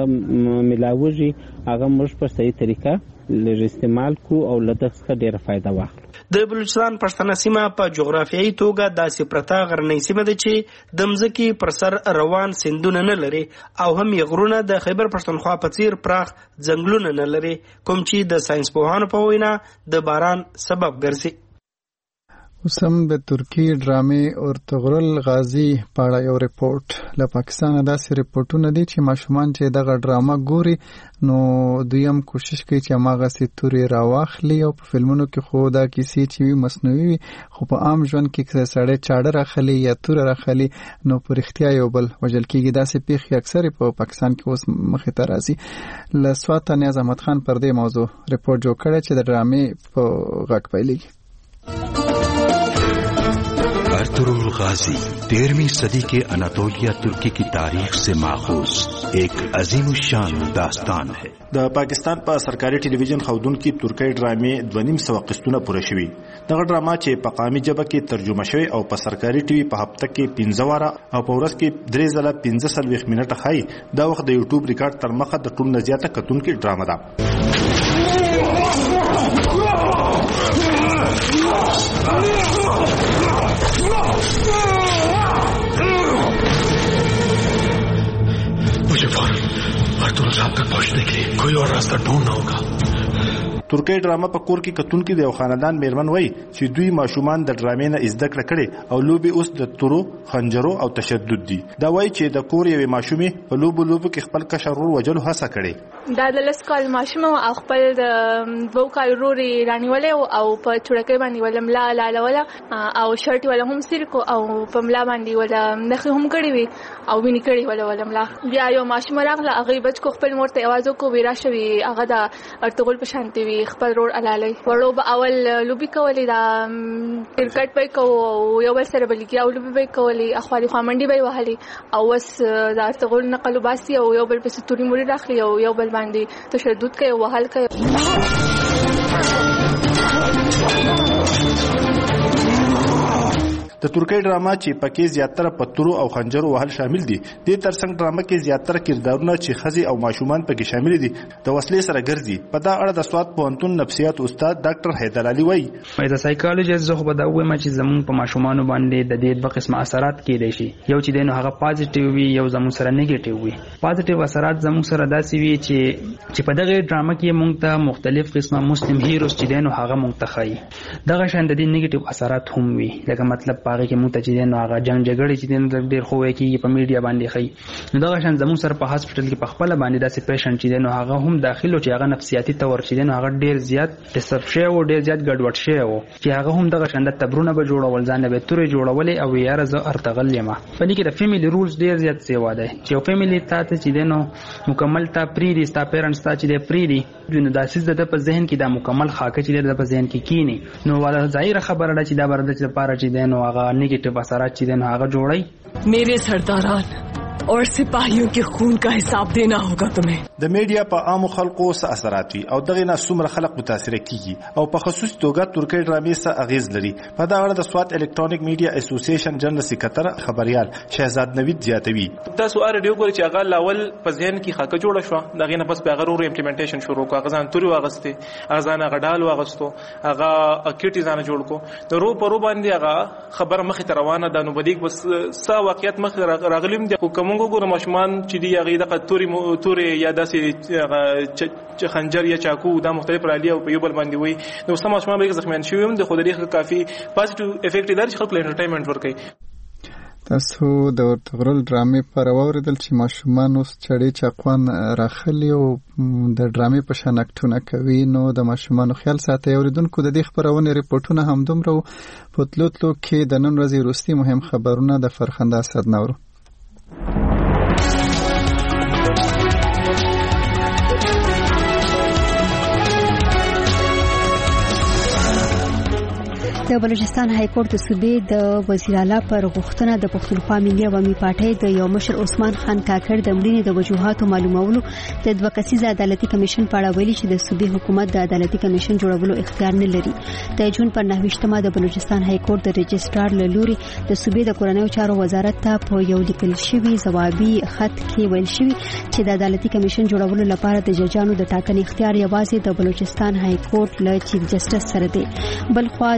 S14: ملاوږي هغه مش په صحیح طریقه لږ استعمال کو او لدغه ډیره فائدہ واخلو.
S11: د بلوچستان پښتنه سیمه په جغرافیایي توګه داسې پرتا غرنۍ سیمه ده چې د مځکې پر سر روان سیندونه نه لري او هم یې غرونه د خیبر پښتونخوا په څیر پراخ ځنګلونه نه لري کوم چې د ساينس پوهانو په وینا د باران سبب ګرځي.
S1: وسم د ترکی ډرامې ارطغرل غازی په اړه یو ریپورت له پاکستان داسې ریپورتونه دي چې ماشومان چې دغه ډرامه ګوري نو دویم کوشش کوي چې هغه سي توري راواخلي او په فلمونو کې خو دا کیسې چې مصنوعي وي خو په عام ژوند کې سړی چاړه راخلي یا تور راخلي نو پر اختیار یو بل وجل کېږي داسې پیښې اکثر په پاکستان کې اوس مخې ته راځي له سوات نیاز احمد خان پر دې موضوع ریپورت جوړ کړی چې د ډرامې په غږ پیلېږي
S2: Ertugrul Ghazi 13वीं सदी के अनातोलिया तुर्की की तारीख से माखूज एक अजीमुशान दास्तान है।
S22: د پاکستان په سرکاري ټلویزیون خودونکو ترکی ډرامې 2.5 قسطونه پوره شوي. دغه ډراما چې په قامي ژبه کې ترجمه شوی او په سرکاري ټي وي په هفته کې 15 واره او په ورځ کې 3 ځله 15 منټه خای دا وخت د یوټیوب ریکارډ تر مخه د ټول نه زیاته کتونکو ډراما ده.
S2: मुझे फौरन अर्तुगरुल साहब तक पहुंचने के लिए कोई और रास्ता ढूंढना होगा।
S22: ترکی ډرامه په کور کې کتونکو د یو خاندان میرمن وای چې دوی ماشومان د ډرامې نه زده کړه کړي او لوبي اوس د تورو خنجرو او تشدد دي. دا وای چې د کور یوې ماشومې په لوبو کې خپل کشر ورور وجلو هڅه کړي.
S15: دا د لسکال ماشوم او خپل د 2 کال ورور رانیولې او په چړکې باندې ولملا لاله او شرټ ولا هم سرکو او په ملا باندې ولا نخي هم کړی وي او ویني کړی ولا بیا یو ماشوم راغله هغه بچو خپل مرته आवाज کو ویرا شوی هغه د ارطغرل په شانتي وي خپل روډ علالي ورو به اول لوبي کولې دا کرکټ به کو یو بل سره بلګي او لوبي به کولې اخوالي خامنډي به وهلي او وس دا ارطغرل نقلو باسي او یو بل په ستوري موري راخلي او یو بل باندې تشدد کوي وهل کوي.
S22: د ترکی ډراما چې پکې زیاتره پترو او خنجرو وهل شامل دي. د ترڅنګ ډراما کې زیاتره کردارونه چې خزي او ماشومان پکې شامل دي د وسلې سره ګرځي. په دا اړه د سوات پوهنتون نفسیات استاد ډاکټر حیدر علي وایي
S16: د سایکالوجیست زه خو به دا وایم چې زموږ په ماشومانو باندې د دې دوه قسمه اثرات کېدای شي. یو چې دینو هغه پازیټیو وي یو زموږ سره نیگیټیو وي. پازیټیو اثرات زموږ سره داسې وي چې په دغه ډراما کې موږ ته مختلف قسمه مسلم هیروز چې دینو هغه موږ ته ښایي. دغه شان د دې نیگیټیو اثرات هم وي لکه مطلب هغه کې موږ ته چې نو هغه جنگ جګړې چې دین ډېر خو وایي په میډیا باندې خي. نو دا شان زموږ سره په هاسپټل کې په خپل باندې داسې پیشنټ چې دین هغه هم داخلو چې هغه نفسیاتي تور چې دین هغه ډېر زیات ډسټرب شي او ډېر زیات ګډوډ شي او چې هغه هم دغه شان د تبرونه به جوړول ځان به تورې جوړولې او یاره زه ارتغل یم. په دې کې د فیملی رولز ډېر زیات سیوا ده چې یو فیملی ته چې دین مکمل تا پری دي ستا پیرنټس ته چې د پری دي نو دا سیس د په ذهن کې دا مکمل خاکه چې د په ذهن کې کینی نو والا ظاهر خبره ده چې دا برده چې لپاره چې دین هغه نیگیټیو اثرات چې دین هغه جوړي.
S17: मेरे सरदारान और सिपाहियों के खून का हिसाब देना होगा तुम्हें.
S22: د میډیا په عام خلکو سره اثرات وي او دغه نه څومره خلک متاثر کیږي او په خصوصي توګه ترکی ډرامې سره اغیز لري. په دا اړه د سوات الکترونیک میډیا اسوسییشن جنرال سکرټر خبريال شهزاد نوید زیاتوي.
S18: تاسو اړ ډیو ګوري چې هغه لاول په ذهن کې خاکه جوړه شو دغه نه پس به هغه ورو امپلیمنټیشن شروع کو هغه ځان توري واغسته هغه ځان غډال واغستو هغه اکټی ځان جوړ کو د رو پرو باندې هغه خبر مخ ته روانه د نو بدیک بس سا واقعیت مخ راغلم د کومو ګورم ماشومان چې دی هغه د توري یا داسې خنجر یا چاکو دا مختلف رالي او په یو بل باندې وي نو سم ماشومان به زخمیان شوی هم د خودري کافي پازیټیو افیکټ لري چې خلک انټرټینمنت ورکړي.
S1: تاسو د ارطغرل ډرامې پر اوریدل چې ماشومان اوس چړې چاقوان راخلي او د ډرامې په شان اکټونه کوي نو د ماشومانو خیال ساتي. اوریدونکو د دې خبرونه ریپورتونه هم دومره په تلو کې د نن ورځې وروستي مهم خبرونه د فرخنده اسد نورو.
S19: د بلوچستان های کورټ د صوبې د وزیر اعلی پر غوښتنه د پښتونخوا ملي عوامي پارټۍ د یو مشر عثمان خان کاکړ د مړینې د وجوهاتو معلومولو د 2 کسیزه عدالتي کمیشن په اړه ویلي چې د صوبې حکومت د عدالتي کمیشن جوړولو اختیار نه لري. د جون پر 9مه د بلوچستان های کورټ د رجسترار له لوري د صوبې د کورنیو چارو وزارت ته په یو لیکل شوی ځوابي خط کې ویل شوی چې د عدالتي کمیشن جوړولو لپاره د ججانو د ټاکنې اختیار یوازې د بلوچستان های کورټ له چیف جسټس سره دی. بل خو د پښتونخوا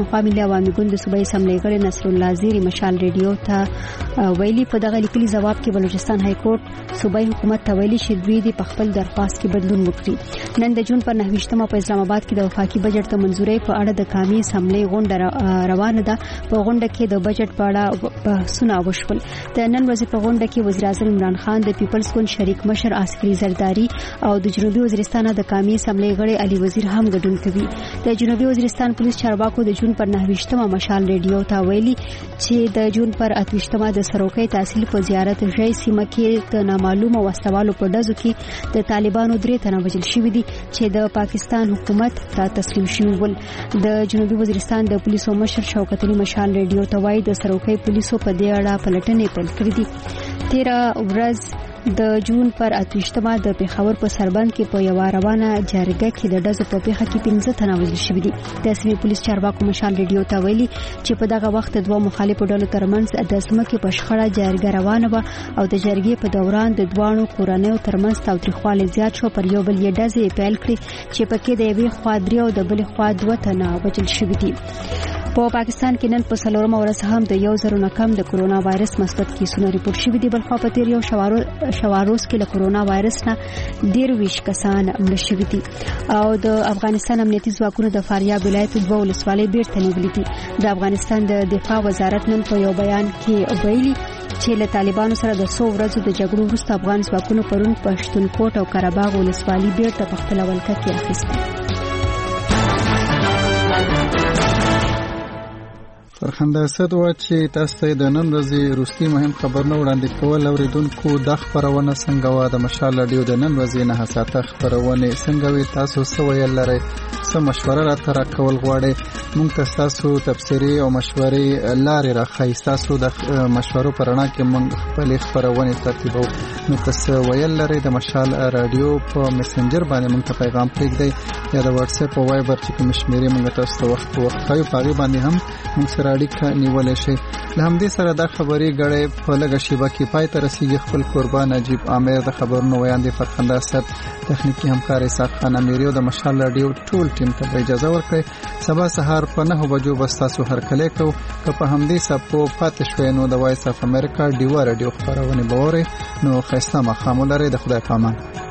S19: پښتونخوا ملي عوامي ګوند د صوبایي اسمبلی غړي نصر الله زیری مشال ریډیو ته ویلي په دغه لیکلي جواب کې بلوچستان های کورټ صوبایي حکومت ته ویلي چې دوی د خپل درخواست کې بدلون وکړي. نن د جون پر 9 په اسلام آباد کې د وفاقي بجټ ته منځوري په اړه د قومي اسمبلی غونډه روانه ده. په غونډه کې د بجټ په اړه بحثونه وشول. د نن ورځې په غونډه کې وزیر اعظم عمران خان د پیپلز ګوند شریک مشر عسکري زرداری او د جنوبي وزیرستان د قومي اسمبلی غړي علي وزیر هم ګډون کوي. د جنوبي وزیرستان پولیس چارواکو د جون پر 9 مشال ریډیو ته ویلي چې د جون پر 28 د سروکي تحصیل په زیارت ژای سیمه کې د نامعلومه وسوالو په ډزو کې د طالبانو 3 تنه وژل شوي دي چې د پاکستان حکومت ته تسلیم شوي ول. د جنوبي وزیرستان د پولیسو مشر شوکت علي مشال ریډیو ته وایي د سروکي پولیسو په دې اړه پلټنې پیل کړې دي. 13 ورځ د جون پر 28 د پیښور په سربند کې په یو روانه جرګه کې د ډزو په پیښه کې 15 تنه وژل شوي دي. د سیمې پولیس چارواکو مشال ریډیو ته ویلي چې په دغه وخت دوه مخالفو ډلو ترمنځ د ځمکې په شخړه جرګه روانه وه او د جرګې په دوران د دوانو کورنیو ترمنځ تاوتریخوالی زیات شو. پر یو بل یې ډزې پیل کړې چې پکې د یوې خوا 3 او د بلې خوا 2 تنه وژل شوي دي. په پاکستان کې نن په 4 ورځ هم د 1000 نه کم د کرونا وایرس مثبت کیسونه ریپورت شوي دي. بلخو په تیر یو شواروز کې له کرونا وایرس نه 23 کسان مړه شوي دي او د افغانستان امنیتي ځواکونو د فاریاب ولایت 2 ولسوالۍ بیرته نیولې دي. د افغانستان د دفاع وزارت نن په یو بیان کې ویلي چې له طالبانو سره د 100 ورځو د جګړو وروسته افغان ځواکونو پرون پښتونخوا او قرهباغ ولسوالۍ بیرته په خپل ولکه کې اخیستې.
S1: فرخنده اسد و چې تاسو ته د نن ورځې روسي مهم خبرونه وړاندې کول اوریدونکو د خبرونه څنګه و د مشال رادیو د نن ورځې نه ساته خبرونه څنګه وي تاسو سوې لري سم مشوره راته کول غواړي موږ تاسو تفسیری او مشورې لارې راخی تاسو د مشورو پرنا کې موږ خپل خبرونه ترتیبو نو تاسو ویل لري د مشال رادیو په میسنجر باندې موږ ته پیغام پرېږدئ یا د واتس اپ او وایبر چې کوم شمیرې موږ تاسو ته وخت خایو پاغي باندې هم موږ اړیکه نیولای شي. له همدې سره د خبري غړې په لږه شیبه کې پای ته رسیدي. خپل قربان نجیب عامر د خبرونو وړاندې فرخنده اسد تخنیکی همکار اسحاق خان امیری او د مشال رادیو ټول ټیم ته اجازه ورکړي. سبا سهار په 9 بجو بس تاسو هر کله کو که په همدې سپو پاتې شوي نو د وایس اف امریکا ډیوا رادیو خبرونه بوره نو خسته مخامل لري. د خدای پامان.